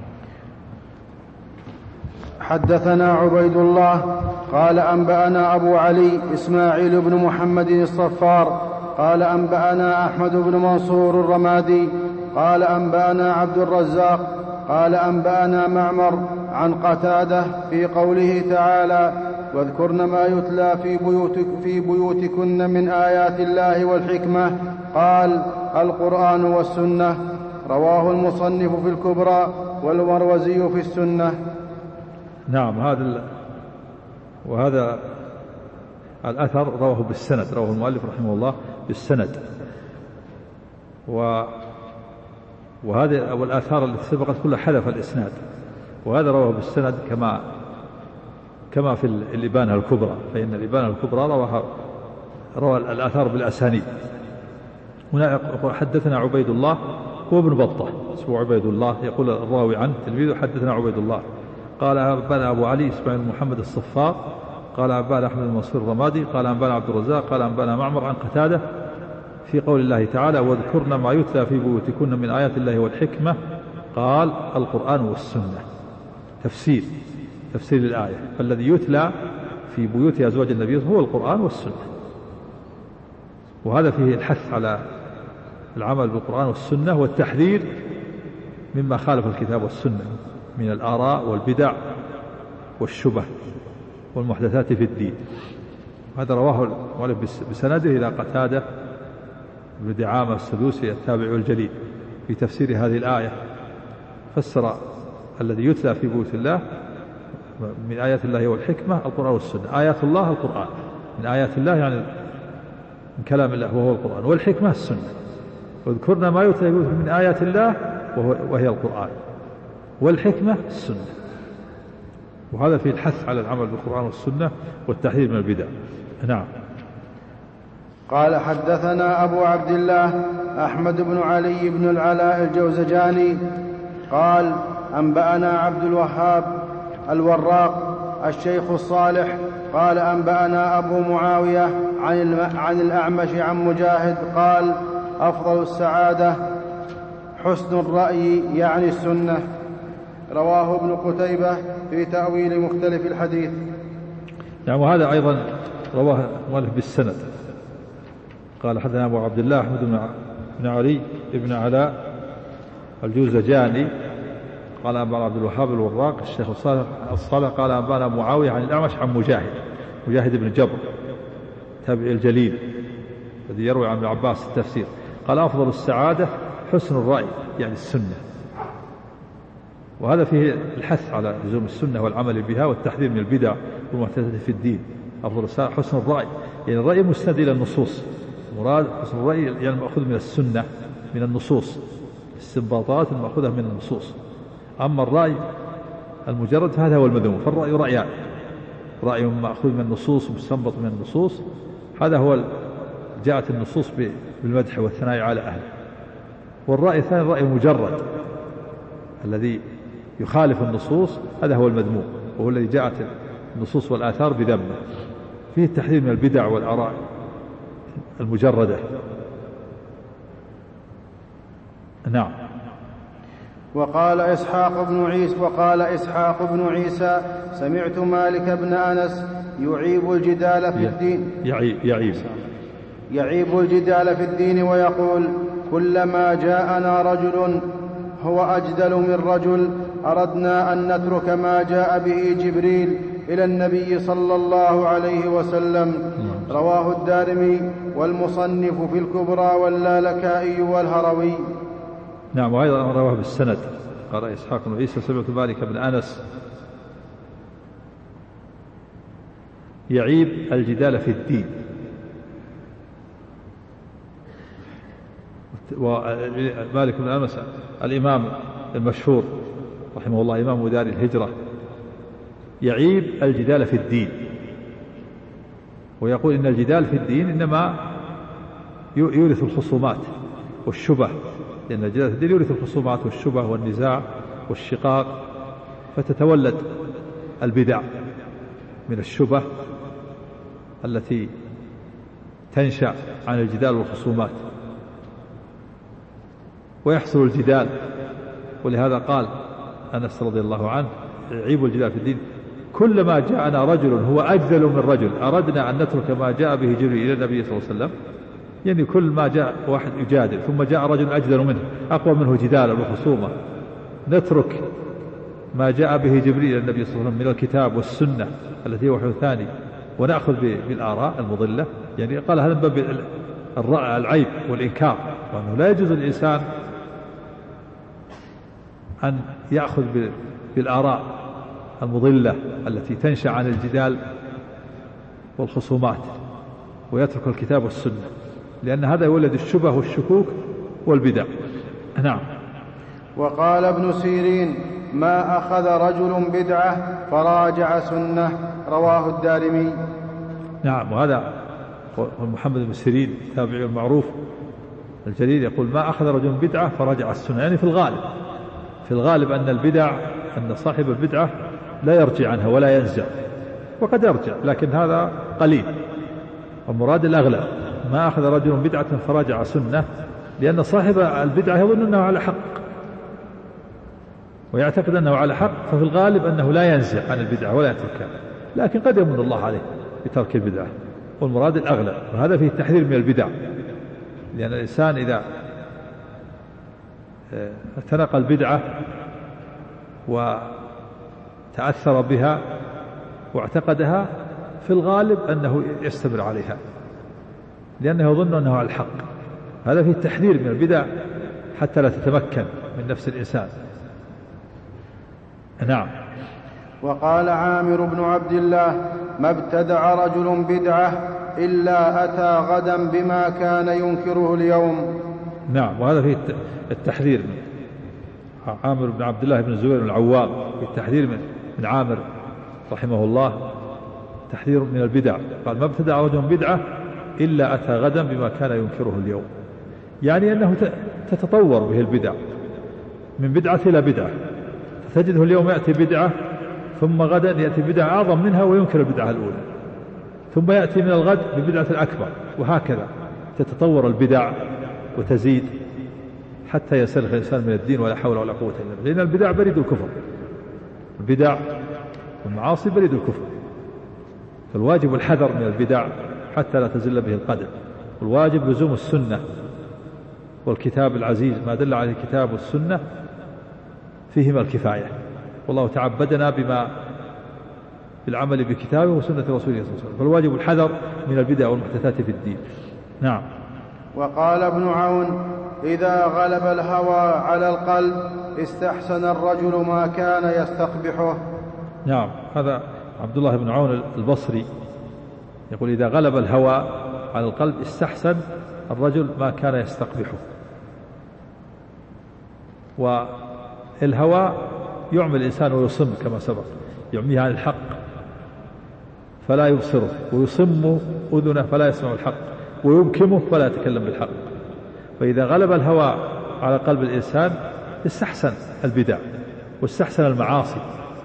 حدثنا عبيد الله قال أنبأنا أبو علي إسماعيل بن محمد الصفار قال أنبأنا أحمد بن منصور الرمادي قال أنبأنا عبد الرزاق قال أنبأنا معمر عن قتادة في قوله تعالى واذكرن ما يتلى في بيوتكن من آيات الله والحكمة، قال القرآن والسنة، رواه المصنف في الكبرى والمروزي في السنة. نعم. وهذا الأثر رواه بالسند، رواه المؤلف رحمه الله بالسند. وهذه والآثار التي سبقت كلها حذف الإسناد، وهذا رواه بالسند كما في الإبانة الكبرى، فإن الإبانة الكبرى روى الآثار بالأسانيد. هنا حدثنا عبيد الله هو ابن بطة اسمه عبيد الله، يقول الراوي عنه تلميذه حدثنا عبيد الله قال أنبأنا أبو علي إسماعيل محمد الصفار قال أنبأنا أحمد بن منصور الرمادي قال أنبأنا عبد الرزاق قال أنبأنا معمر عن قتادة في قول الله تعالى واذكرن ما يتلى في بيوتكن من آيات الله والحكمة، قال القرآن والسنة. تفسير للآية، فالذي يتلى في بيوت أزواج النبي هو القرآن والسنة. وهذا فيه الحث على العمل بالقرآن والسنة والتحذير مما خالف الكتاب والسنة من الآراء والبدع والشبه والمحدثات في الدين. هذا رواه المؤلف بسنده إلى قتادة بن دعامة السدوسي التابعي الجليل في تفسير هذه الآية، فسر الذي يتلى في بيوت الله من آيات الله والحكمة القرآن والسنة. آيات الله القرآن، من آيات الله يعني من كلام الله وهو القرآن، والحكمة السنة. واذكرنا ما يتلى من آيات الله وهي القرآن، والحكمة السنة. وهذا فيه الحث على العمل بالقرآن والسنة والتحذير من البدع. نعم. قال حدثنا أبو عبد الله أحمد بن علي بن العلاء الجوزجاني قال أنبأنا عبد الوهاب الوراق الشيخ الصالح قال أنبأنا أبو معاوية عن الأعمش عن مجاهد قال أفضل السعادة حسن الرأي يعني السنة. رواه ابن قتيبة في تأويل مختلف الحديث. نعم. وهذا أيضا رواه مؤلف بالسند. قال حدثنا أبو عبد الله أحمد بن علي بن علاء الجوزجاني قال أنبأنا عبد الوهاب الوراق الشيخ الصالح قال أنبأنا معاوية عن الأعمش عن مجاهد بن جبر تابعي الجليل الذي يروي عن ابن عباس التفسير قال أفضل السعادة حسن الرأي يعني السنة. وهذا فيه الحث على لزوم السنة والعمل بها والتحذير من البدع والمحدثات في الدين. أفضل السعادة حسن الرأي يعني الرأي مستند إلى النصوص. مراد حسن الرأي يعني مأخوذ من السنة من النصوص استنباطات المأخوذة من النصوص. أما الرأي المجرد فهذا هو المذموم. فالرأي رأيان رأي مأخوذ من النصوص ومستنبط من النصوص هذا هو جاءت النصوص بالمدح والثناء على أهله. والرأي الثاني الرأي مجرد الذي يخالف النصوص هذا هو المذموم وهو الذي جاءت النصوص والآثار بذمه فيه التحذير من البدع والآراء المجردة. نعم. وقال إسحاق بن عيسى سمعت مالك بن أنس يعيب الجدال في الدين يعيب الجدال في الدين ويقول كلما جاءنا رجل هو أجدل من رجل أردنا أن نترك ما جاء به جبريل إلى النبي صلى الله عليه وسلم. رواه الدارمي والمصنف في الكبرى واللالكائي والهروي. نعم. وأيضا رواه بالسند قال إسحاق بن عيسى سمعت مالك بن أنس يعيب الجدال في الدين. ومالك بن أنس الإمام المشهور رحمه الله إمام دار الهجرة يعيب الجدال في الدين ويقول إن الجدال في الدين إنما يورث الخصومات والشبه لأن الجدال في الدين يورث الخصومات والشبه والنزاع والشقاق فتتولد البدع من الشبه التي تنشأ عن الجدال والخصومات ويحصل الجدال. ولهذا قال أنس رضي الله عنه يعيب الجدال في الدين كلما جاءنا رجل هو أجدل من رجل أردنا أن نترك ما جاء به جبريل إلى النبي صلى الله عليه وسلم. يعني كل ما جاء واحد يجادل ثم جاء رجل أجدل منه أقوى منه جدالا وخصومة نترك ما جاء به جبريل إلى النبي صلى الله عليه وسلم من الكتاب والسنة التي هي وحي ثاني ونأخذ بالآراء المضلة. يعني قال هذا من باب العيب والإنكار وأنه لا يجوز للإنسان أن يأخذ بالآراء المضلة التي تنشأ عن الجدال والخصومات ويترك الكتاب والسنة لأن هذا يولد الشبه والشكوك والبدع. نعم. وقال ابن سيرين ما أخذ رجل بدعة فراجع سنة. رواه الدارمي. نعم. وهذا محمد بن سيرين تابعي المعروف الجليل يقول ما أخذ رجل بدعة فراجع السنة. يعني في الغالب أن البدع أن صاحب البدعة لا يرجع عنها ولا ينزع وقد يرجع لكن هذا قليل. والمراد الأغلب ما أخذ رجل بدعة فراجع سنة لأن صاحب البدعة يظن أنه على حق ويعتقد أنه على حق ففي الغالب أنه لا ينزع عن البدعة ولا يتركها لكن قد يمن الله عليه بترك البدعة. والمراد الأغلب وهذا فيه التحذير من البدع لأن الإنسان إذا اعتنق البدعة وتأثر بها واعتقدها في الغالب أنه يستمر عليها لأنه يظن أنه على الحق. هذا فيه التحذير من البدع حتى لا تتمكن من نفس الإنسان. نعم. وقال عامر بن عبد الله ما ابتدع رجل بدعة إلا أتى غدا بما كان ينكره اليوم. نعم. وهذا فيه التحذير من عامر بن عبد الله بن الزبير بن العوام في التحذير من عامر رحمه الله تحذير من البدع. قال ما ابتدع رجل بدعة إلا أتى غدا بما كان ينكره اليوم. يعني أنه تتطور به البدع من بدعة إلى بدعة، تجده اليوم يأتي بدعة ثم غدا يأتي بدعة أعظم منها وينكر البدعة الأولى، ثم يأتي من الغد ببدعة الأكبر، وهكذا تتطور البدع وتزيد حتى يسلخ الإنسان من الدين ولا حول ولا قوة إلا بالله. لأن البدع بريد الكفر، البدع والمعاصي بريد الكفر، فالواجب الحذر من البدع حتى لا تزل به القدم، والواجب لزوم السنة والكتاب العزيز، ما دل عليه الكتاب والسنة فيهما الكفاية، والله تعبدنا بالعمل بكتابه وسنة رسوله صلى الله عليه وسلم، فالواجب الحذر من البدع والمحدثات في الدين. نعم. وقال ابن عون: إذا غلب الهوى على القلب استحسن الرجل ما كان يستقبحه. نعم، هذا عبد الله بن عون البصري يقول: إذا غلب الهوى على القلب استحسن الرجل ما كان يستقبحه. والهوى يعمي الإنسان ويصم كما سبق، يعميه عن الحق فلا يبصره، ويصم أذنه فلا يسمع الحق، ويبكمه فلا يتكلم بالحق. فإذا غلب الهوى على قلب الإنسان استحسن البدع واستحسن المعاصي،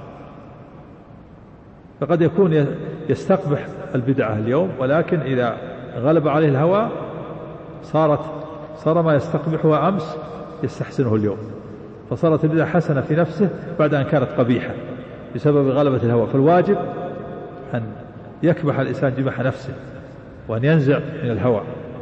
فقد يكون يستقبح البدعة اليوم، ولكن إذا غلب عليه الهوى صار ما يستقبحها أمس يستحسنه اليوم، فصارت البدعة حسنة في نفسه بعد أن كانت قبيحة بسبب غلبة الهوى. فالواجب أن يكبح الإنسان جمح نفسه وأن ينزع من الهوى.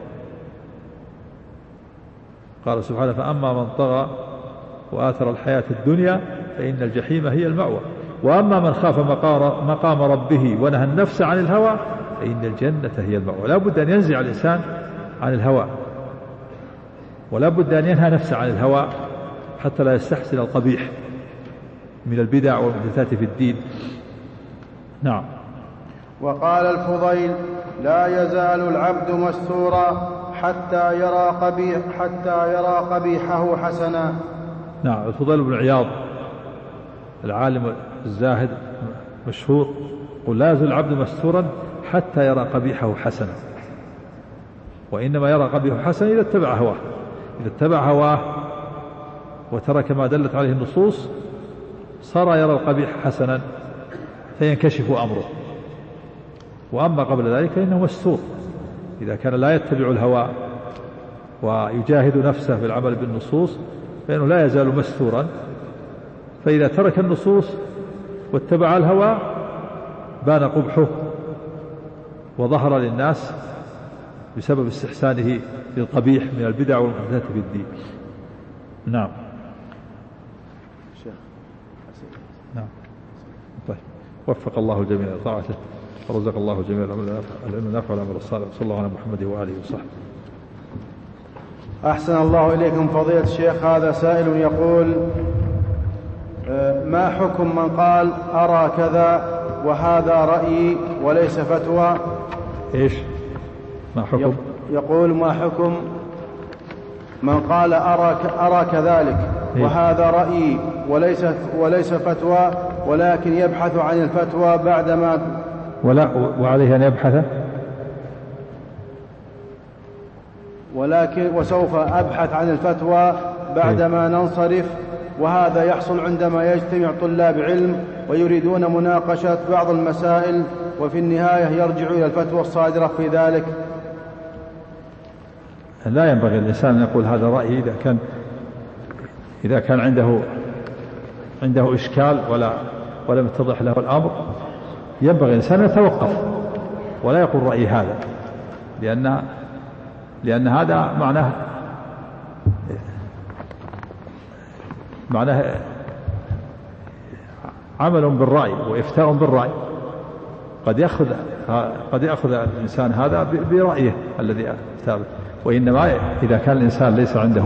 قال سبحانه: فأما من طغى وآثر الحياة الدنيا فإن الجحيم هي المأوى، وأما من خاف مقام ربه ونهى النفس عن الهوى فإن الجنة هي المأوى. لا بد أن ينزع الإنسان عن الهوى، ولا بد أن ينهى نفسه عن الهوى حتى لا يستحسن القبيح من البدع والمحدثات في الدين. نعم. وقال الفضيل: لا يزال العبد مستورا حتى يرى قبيحه حسنا. نعم. الفضيل بن عياض العالم الزاهد مشهور قل: لا يزال العبد مستورا حتى يرى قبيحه حسنا، وإنما يرى قبيحه حسنا إذا اتبع هواه. إذا اتبع هواه وترك ما دلت عليه النصوص صار يرى القبيح حسنا فينكشف أمره. وأما قبل ذلك فإنه مستور، إذا كان لا يتبع الهوى ويجاهد نفسه في العمل بالنصوص فإنه لا يزال مستورا. فإذا ترك النصوص واتبع الهوى بان قبحه وظهر للناس بسبب استحسانه للقبيح من البدع والمحدثات في الدين. نعم. نعم. طيب، وفق الله الجميع لطاعته ورزق الله جميع العلم النافع والعمل الصالح. صلى الله على محمد وآله وصحبه. أحسن الله إليكم فضيلة الشيخ. هذا سائل يقول: ما حكم من قال أرى كذا وهذا رأيي وليس فتوى؟ إيش ما حكم؟ يقول: ما حكم من قال أرى كذلك وهذا رأيي وليس فتوى، ولكن يبحث عن الفتوى بعدما وعليه أن يبحث، وسوف أبحث عن الفتوى بعدما ننصرف، وهذا يحصل عندما يجتمع طلاب علم ويريدون مناقشة بعض المسائل، وفي النهاية يرجع إلى الفتوى الصادرة في ذلك. لا ينبغي الإنسان أن يقول هذا رأيي إذا كان عنده إشكال ولم يتضح له الأمر. ينبغي الإنسان أن يتوقف ولا يقول رأيي هذا، لأن هذا معناه عمل بالرأي وإفتاء بالرأي. قد يأخذ الإنسان هذا برأيه الذي أفتى به، وإنما إذا كان الإنسان ليس عنده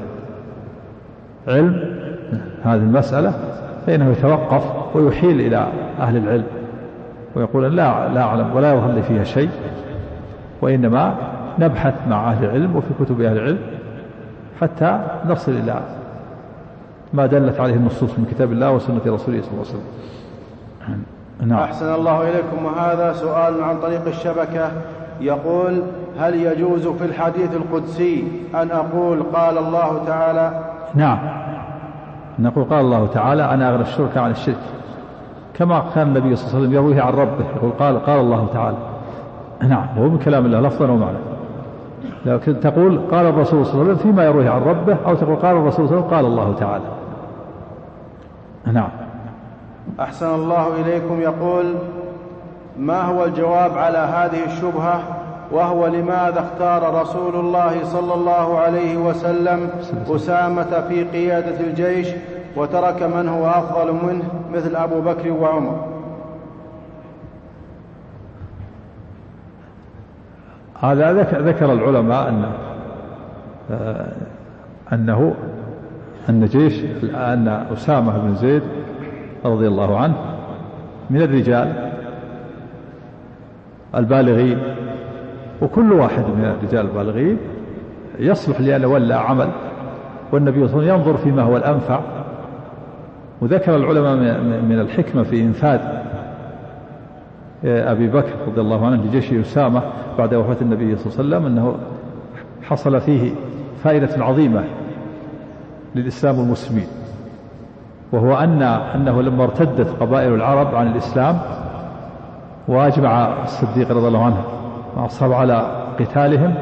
علم هذه المسألة فإنه يتوقف ويحيل إلى أهل العلم ويقول لا أعلم ولا يظهر لي فيها شيء، وإنما نبحث مع أهل العلم وفي كتب أهل العلم حتى نصل إلى ما دلت عليه النصوص من كتاب الله وسنة رسوله صلى الله عليه وسلم. نعم. أحسن الله إليكم. وهذا سؤال عن طريق الشبكة يقول: هل يجوز في الحديث القدسي أن أقول قال الله تعالى؟ نعم، نقول قال الله تعالى: أنا أغنى الشرك عن الشرك، كما كان النبي صلى الله عليه وسلم يرويه عن ربه، يقول قال الله تعالى. نعم، وهو من كلام الله لفظا ومعنى. لكن تقول قال الرسول صلى الله عليه وسلم فيما يرويه عن ربه، أو تقول قال الرسول صلى الله عليه وسلم قال الله تعالى. نعم. أحسن الله إليكم. يقول: ما هو الجواب على هذه الشبهة، وهو لماذا اختار رسول الله صلى الله عليه وسلم أسامة في قيادة الجيش وترك من هو أفضل منه مثل أبو بكر وعمر؟ هذا ذكر العلماء أن أسامة بن زيد رضي الله عنه من الرجال البالغين، وكل واحد من الرجال البالغين يصلح لأن ولى عمل، والنبي صلى الله عليه وسلم ينظر فيما هو الأنفع. وذكر العلماء من الحكمة في إنفاذ أبي بكر رضي الله عنه لجيش أسامة بعد وفاة النبي صلى الله عليه وسلم أنه حصل فيه فائدة عظيمة للإسلام والمسلمين، وهو أنه لما ارتدت قبائل العرب عن الإسلام وأجمع الصديق رضي الله عنه وأصحابه على قتالهم،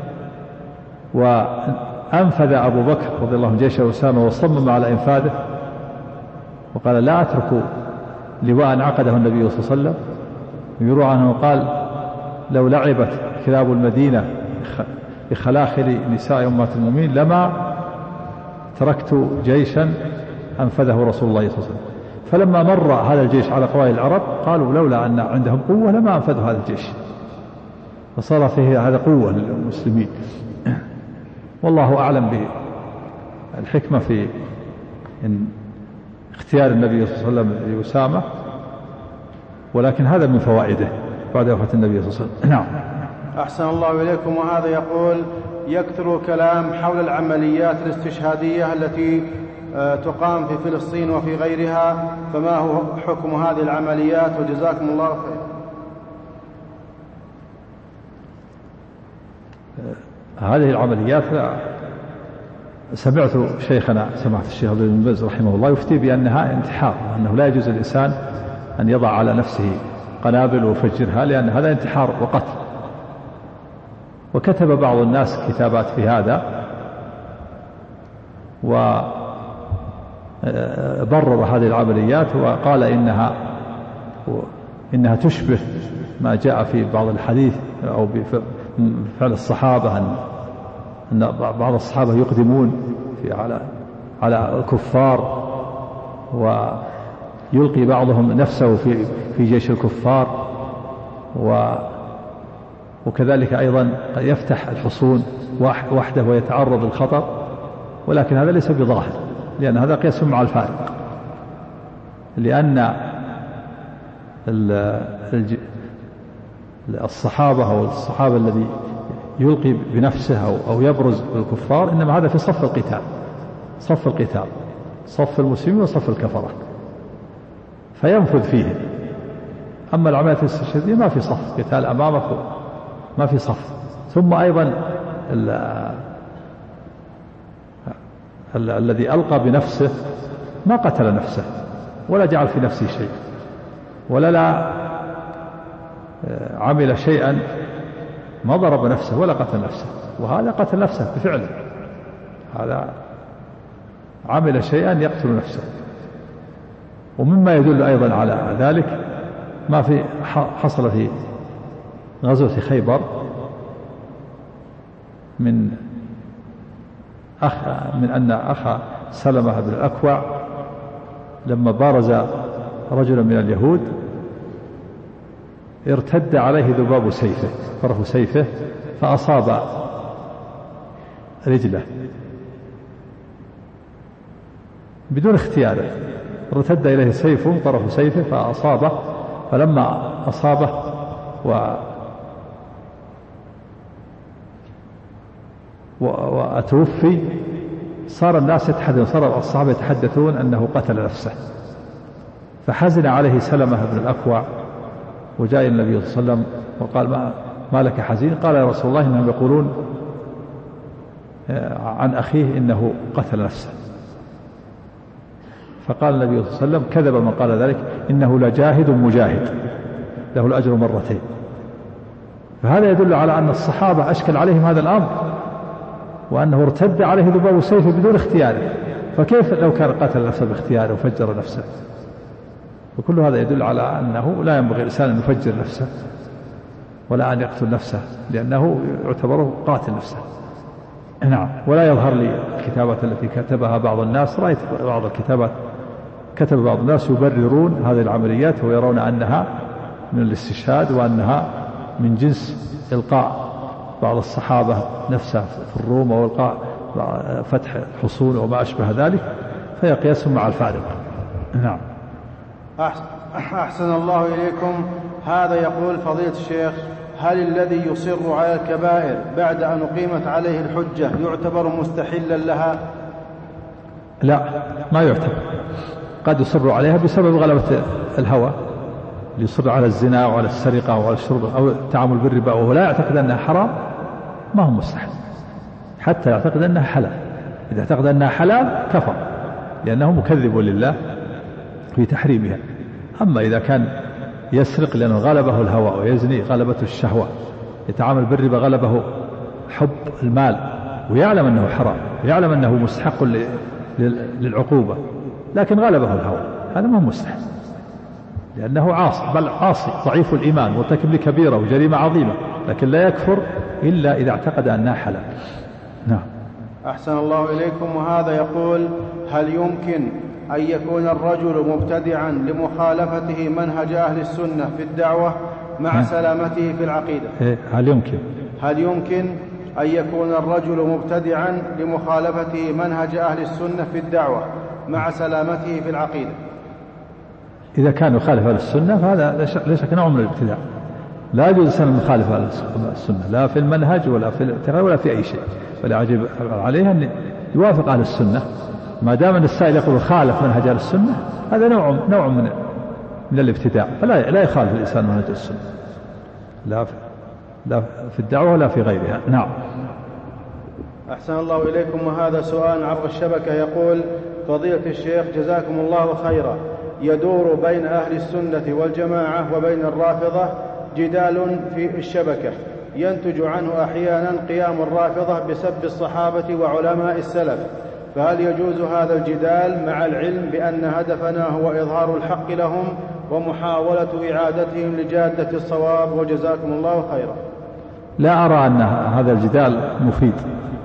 وأنفذ أبو بكر رضي الله عنه جيش أسامة وصمم على إنفاذه، وقال: لا أترك لواء عقده النبي صلى الله عليه وسلم. يروى عنه قال: لو لعبت كلاب المدينة بخلاخل نساء أمهات المؤمنين لما تركت جيشا أنفذه رسول الله صلى الله عليه وسلم. فلما مر هذا الجيش على قبائل العرب قالوا: لولا أن عندهم قوة لما أنفذوا هذا الجيش، فصار فيه هذا قوة للمسلمين. والله أعلم بالحكمة في اختيار النبي صلى الله عليه وسلم لأسامة، ولكن هذا من فوائده بعد وفاة النبي صلى الله عليه وسلم. نعم. أحسن الله إليكم. وهذا يقول: يكثر الكلام حول العمليات الاستشهادية التي تقام في فلسطين وفي غيرها، فما هو حكم هذه العمليات؟ وجزاكم الله خير. هذه العمليات سمعت شيخنا سمعت الشيخ عبد بن باز رحمه الله يفتي بأنها انتحار، وأنه لا يجوز الإنسان أن يضع على نفسه قنابل ويفجرها، لأن هذا انتحار وقتل. وكتب بعض الناس كتابات في هذا وبرر هذه العمليات وقال إنها تشبه ما جاء في بعض الحديث أو بفعل الصحابة، أن بعض الصحابة يقدمون على الكفار ويلقي بعضهم نفسه في جيش الكفار، وكذلك أيضا يفتح الحصون وحده ويتعرض للخطر، ولكن هذا ليس بظاهر، لأن هذا قياس مع الفارق، لأن الصحابة أو الصحابة الذي يلقي بنفسه أو يبرز الكفار إنما هذا في صف القتال، صف المسلمين وصف الكفرة، فينفذ فيهم. أما العمليات الاستشهادية ما في صف قتال أمامك، ما في صف. ثم أيضا الذي ألقى بنفسه ما قتل نفسه ولا جعل في نفسه شيء ولا عمل شيئا، ما ضرب نفسه ولا قتل نفسه، وهذا قتل نفسه بفعله، هذا عمل شيئا يقتل نفسه. ومما يدل أيضا على ذلك ما في حصل في غزوة خيبر من أن أخا سلمة بن الأكوع لما بارز رجلا من اليهود ارتد عليه ذباب سيفه، طرف سيفه، فأصاب رجله بدون اختياره، ارتد إليه سيفه طرف سيفه فأصابه، فلما أصابه وأتوفي صار الناس يتحدثون، صار الصحابة يتحدثون أنه قتل نفسه، فحزن عليه سلمة بن الأكوع، وجاء النبي صلى الله عليه وسلم وقال ما لك حزين؟ قال يا رسول الله إنهم يقولون عن أخيه إنه قتل نفسه. فقال النبي صلى الله عليه وسلم كذب من قال ذلك، إنه لجاهد مجاهد له الأجر مرتين. فهذا يدل على أن الصحابة أشكل عليهم هذا الأمر، وأنه ارتد عليه ذباب سيفه بدون اختياره، فكيف لو كان قتل نفسه باختياره وفجر نفسه؟ وكل هذا يدل على أنه لا ينبغي الإنسان أن يفجر نفسه ولا أن يقتل نفسه، لأنه يعتبره قاتل نفسه. نعم. ولا يظهر لي الكتابات التي كتبها بعض الناس، رأيت بعض الكتابات كتب بعض الناس يبررون هذه العمليات ويرون أنها من الاستشهاد، وأنها من جنس إلقاء بعض الصحابة نفسه في الروم، أو إلقاء فتح حصون وما أشبه ذلك، فيقيسهم مع الفارق. نعم. أحسن الله إليكم. هذا يقول فضيلة الشيخ: هل الذي يصر على الكبائر بعد أن أقيمت عليه الحجة يعتبر مستحلا لها؟ لا، ما يعتبر. قد يصر عليها بسبب غلبة الهوى، اللي يصر على الزنا وعلى السرقة وعلى الشرب أو التعامل بالربا وهو لا يعتقد أنها حرام، ما هو مستحل حتى يعتقد أنها حلال. إذا اعتقد أنها حلال كفر، لأنه مكذب لله في تحريمها. أما إذا كان يسرق لأنه غلبه الهوى، ويزني غلبته الشهوة، يتعامل بالربا غلبه حب المال، ويعلم أنه حرام، ويعلم أنه مستحق للعقوبة، لكن غلبه الهوى، هذا ما هو مستحيل، لأنه عاصي، بل عاصي ضعيف الإيمان مرتكب لكبيرة وجريمة عظيمة، لكن لا يكفر إلا إذا اعتقد أنها حلال. نعم. أحسن الله إليكم. وهذا يقول: هل يمكن أن يكون الرجل مبتدعا لمخالفته منهج أهل السنة في الدعوة مع سلامته في العقيدة؟ هل يمكن أن يكون الرجل مبتدعا لمخالفته منهج أهل السنة في الدعوة مع سلامته في العقيدة؟ إذا كان يخالف أهل السنة فهذا لا شك نوع من الابتداع. لا يجوز أن نخالف أهل السنة، لا في المنهج ولا في الاعتقاد ولا في أي شيء، ولا عجب عليه أن يوافق أهل السنة. ما دام أن السائل يقول خالف منهج أهل السنة، هذا نوع من الابتداع، فلا يخالف الإنسان منهج السنة، لا في الدعوة ولا في غيرها. نعم. أحسن الله إليكم. وهذا سؤال عبر الشبكة يقول: فضيلة الشيخ جزاكم الله خيرا، يدور بين أهل السنة والجماعة وبين الرافضة جدال في الشبكة ينتج عنه أحيانا قيام الرافضة بسب الصحابة وعلماء السلف، فهل يجوز هذا الجدال مع العلم بأن هدفنا هو إظهار الحق لهم ومحاولة إعادتهم لجادة الصواب؟ وجزاكم الله خيرا. لا أرى أن هذا الجدال مفيد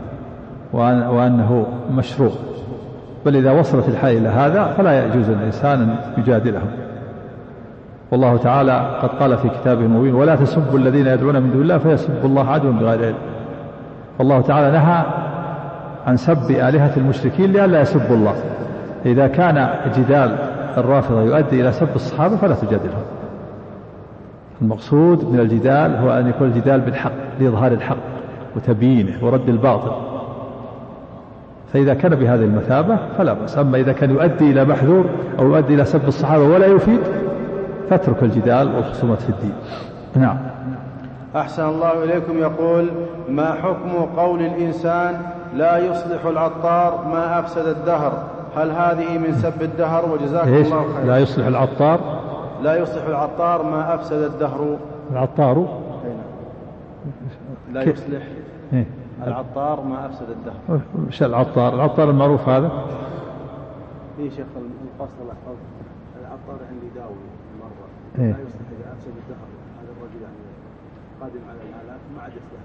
وأنه مشروع، بل إذا وصلت الحال إلى هذا فلا يجوز للإنسان أن يجادلهم. والله تعالى قد قال في كتابه المبين: ولا تسبوا الذين يدعون من دون الله فيسبوا الله عدوا بغير علم. والله تعالى نهى عن سب آلهة المشركين لئلا يسبوا الله. إذا كان جدال الرافضة يؤدي إلى سب الصحابة فلا تجادلهم. المقصود من الجدال هو أن يكون الجدال بالحق لإظهار الحق وتبيينه ورد الباطل، فإذا كان بهذه المثابة فلا بأس. أما إذا كان يؤدي إلى محذور أو يؤدي إلى سب الصحابة ولا يفيد فاترك الجدال والخصومات في الدين. نعم. أحسن الله إليكم. يقول: ما حكم قول الإنسان لا يصلح العطار ما أفسد الدهر؟ هل هذه من سب الدهر؟ وجزاكم الله خير. لا يصلح العطار ما أفسد الدهر. العطار لا يصلح العطار ما أفسد الدهر. مش العطار المعروف هذا؟ شيخ القصد الله يحفظه، العطار عندي داوي مرة لا يصلح إذا أفسد الدهر. هذا الرجل يعني قادم على الآلاف ما عاد يصلح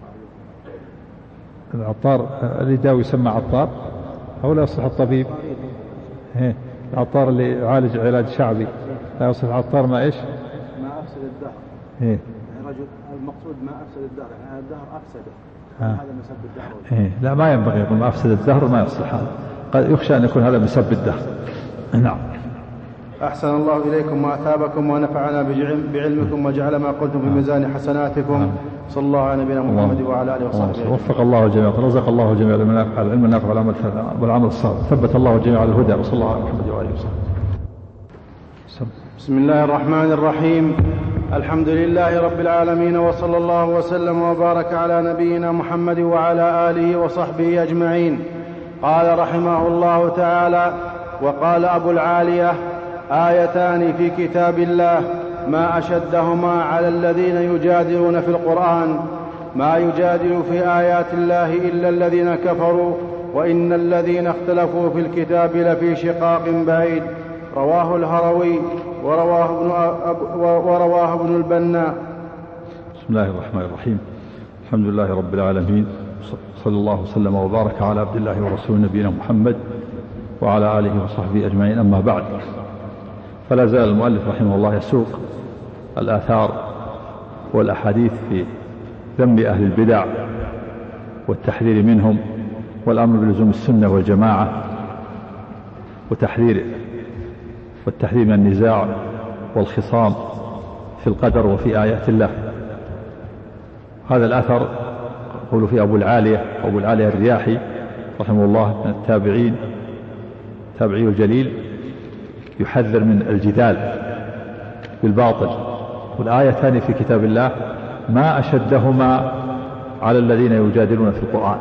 العطار اللي داوي يسمى عطار، أو لا يصلح الطبيب؟ العطار اللي يعالج علاج شعبي لا يصلح العطار ما إيش؟ ما أفسد الدهر. رجل المقصود ما أفسد الدهر، يعني الدهر أفسده، هذا مسب الدهر. لا، ما ينبغي يقول ما أفسد الدهر، ما يصلح هذا، قد يخشى أن يكون هذا مسب الدهر. نعم. أحسن الله إليكم وأثابكم ونفعنا بعلمكم وجعل ما قلتم في ميزان حسناتكم. صلى الله على نبينا محمد وعلى آله وصحبه. وفق الله الجميع، رزق الله الجميع العلم النافع والعمل الصالح، ثبت الله الجميع على الهدى، وصلى الله على محمد وعلى آله وصحبه. بسم الله الرحمن الرحيم. الحمد لله رب العالمين، وصلى الله وسلم وبارك على نبينا محمد وعلى آله وصحبه أجمعين. قال رحمه الله تعالى: وقال أبو العالية: آيتان في كتاب الله ما أشدهما على الذين يجادلون في القرآن، ما يجادل في آيات الله إلا الذين كفروا، وإن الذين اختلفوا في الكتاب لفي شقاق بعيد. رواه الهروي ورواه ابن البنا. بسم الله الرحمن الرحيم. الحمد لله رب العالمين، صلى الله وسلم وبارك على عبد الله ورسول نبينا محمد وعلى آله وصحبه أجمعين. أما بعد، فلا زال المؤلف رحمه الله يسوق الآثار والأحاديث في ذم أهل البدع والتحذير منهم، والأمر بلزوم السنة والجماعة، والتحذير من النزاع والخصام في القدر وفي آيات الله. هذا الأثر يقول في أبو العالية الرياحي رحمه الله من التابعين، تابعي الجليل، يحذر من الجدال بالباطل. والآيتان في كتاب الله ما أشدهما على الذين يجادلون في القرآن،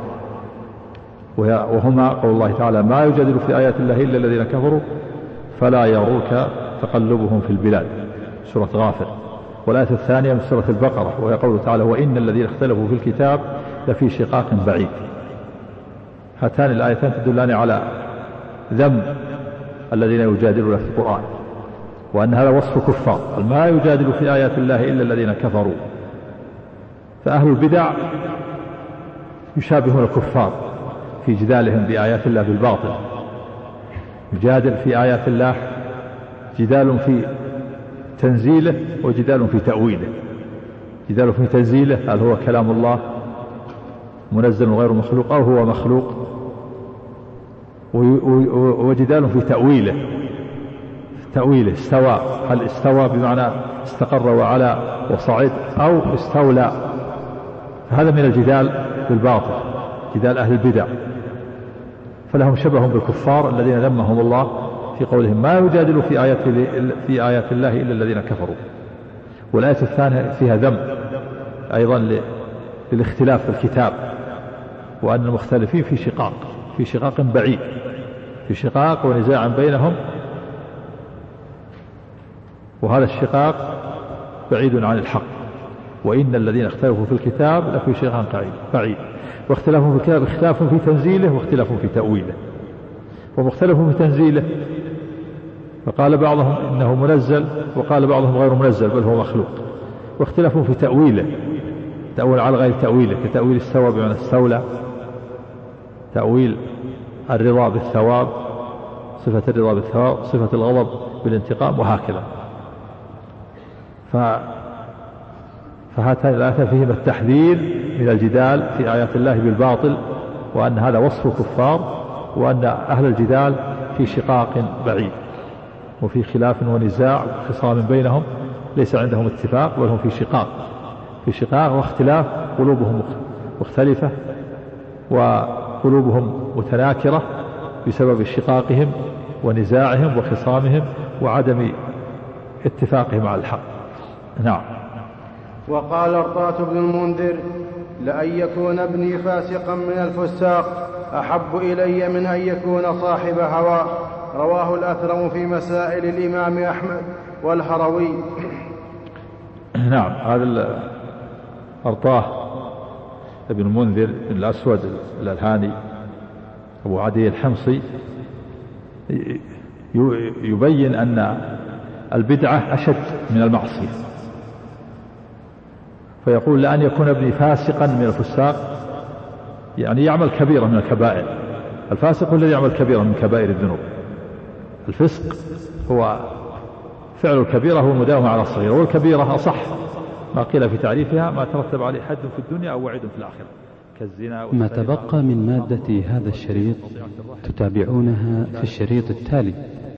وهما قول الله تعالى: ما يجادل في آيات الله إلا الذين كفروا فلا يغرك تقلبهم في البلاد، سورة غافر. والآية الثانية من سورة البقرة، وهي قوله تعالى: وإن الذين اختلفوا في الكتاب لفي شقاق بعيد. هاتان الآيتان تدلان على ذم الذين يجادلون في القرآن، وأن هذا وصف كفار، ما يجادل في آيات الله إلا الذين كفروا. فأهل البدع يشابهون الكفار في جدالهم بآيات الله بالباطل. يجادل في آيات الله جدال في تنزيله وجدال في تأويله. جدال في تنزيله هل هو كلام الله منزل غير مخلوق أو هو مخلوق، وجدال في تأويله استوى، هل استوى بمعنى استقر وعلى وصعد أو استولى. هذا من الجدال بالباطل، جدال أهل البدع، فلهم شبه بالكفار الذين ذمهم الله في قولهم: ما يجادل في آيات الله إلا الذين كفروا. والآية الثانية فيها ذم أيضا للاختلاف في الكتاب، وأن المختلفين في شقاق بعيد، في شقاق ونزاع بينهم، وهذا الشقاق بعيد عن الحق. وإن الذين اختلفوا في الكتاب لفي شقاق بعيد. واختلافهم في الكتاب اختلاف في تنزيله واختلاف في تأويله. ومختلف في تنزيله، فقال بعضهم إنه منزل، وقال بعضهم غير منزل بل هو مخلوق. واختلاف في تأويله، تأويل على غير تأويله، كتأويل استوى بمعنى استولى، تأويل الرضا بالثواب، صفة الرضا بالثواب، صفة الغضب بالانتقام، وهكذا. فهاتان الآيات فيهما التحذير من الجدال في آيات الله بالباطل، وأن هذا وصف الكفار، وأن أهل الجدال في شقاق بعيد، وفي خلاف ونزاع وخصام بينهم، ليس عندهم اتفاق بل هم في شقاق واختلاف، قلوبهم مختلفة وقلوبهم متناكرة بسبب شقاقهم ونزاعهم وخصامهم وعدم اتفاقهم على الحق. نعم. وقال أرطاة بن المنذر: لأن يكون ابني فاسقا من الفساق أحب إلي من أن يكون صاحب هوى. رواه الأثرم في مسائل الإمام أحمد والهروي. نعم. هذا أرطاه ابن المنذر بن الأسود الألهاني أبو عدي الحمصي يبين أن البدعة أشد من المعصية، فيقول: لأن يكون ابني فاسقا من الفساق، يعني يعمل كبيرة من الكبائر. الفاسق هو الذي يعمل كبيرة من كبائر الذنوب. الفسق هو فعل الكبيرة، هو المداومة على الصغيرة، والكبيرة أصح ما قيل في تعريفها ما ترتب عليه حد في الدنيا أو وعيد في الآخرة كالزنا. ما تبقى من مادة هذا الشريط تتابعونها في الشريط التالي.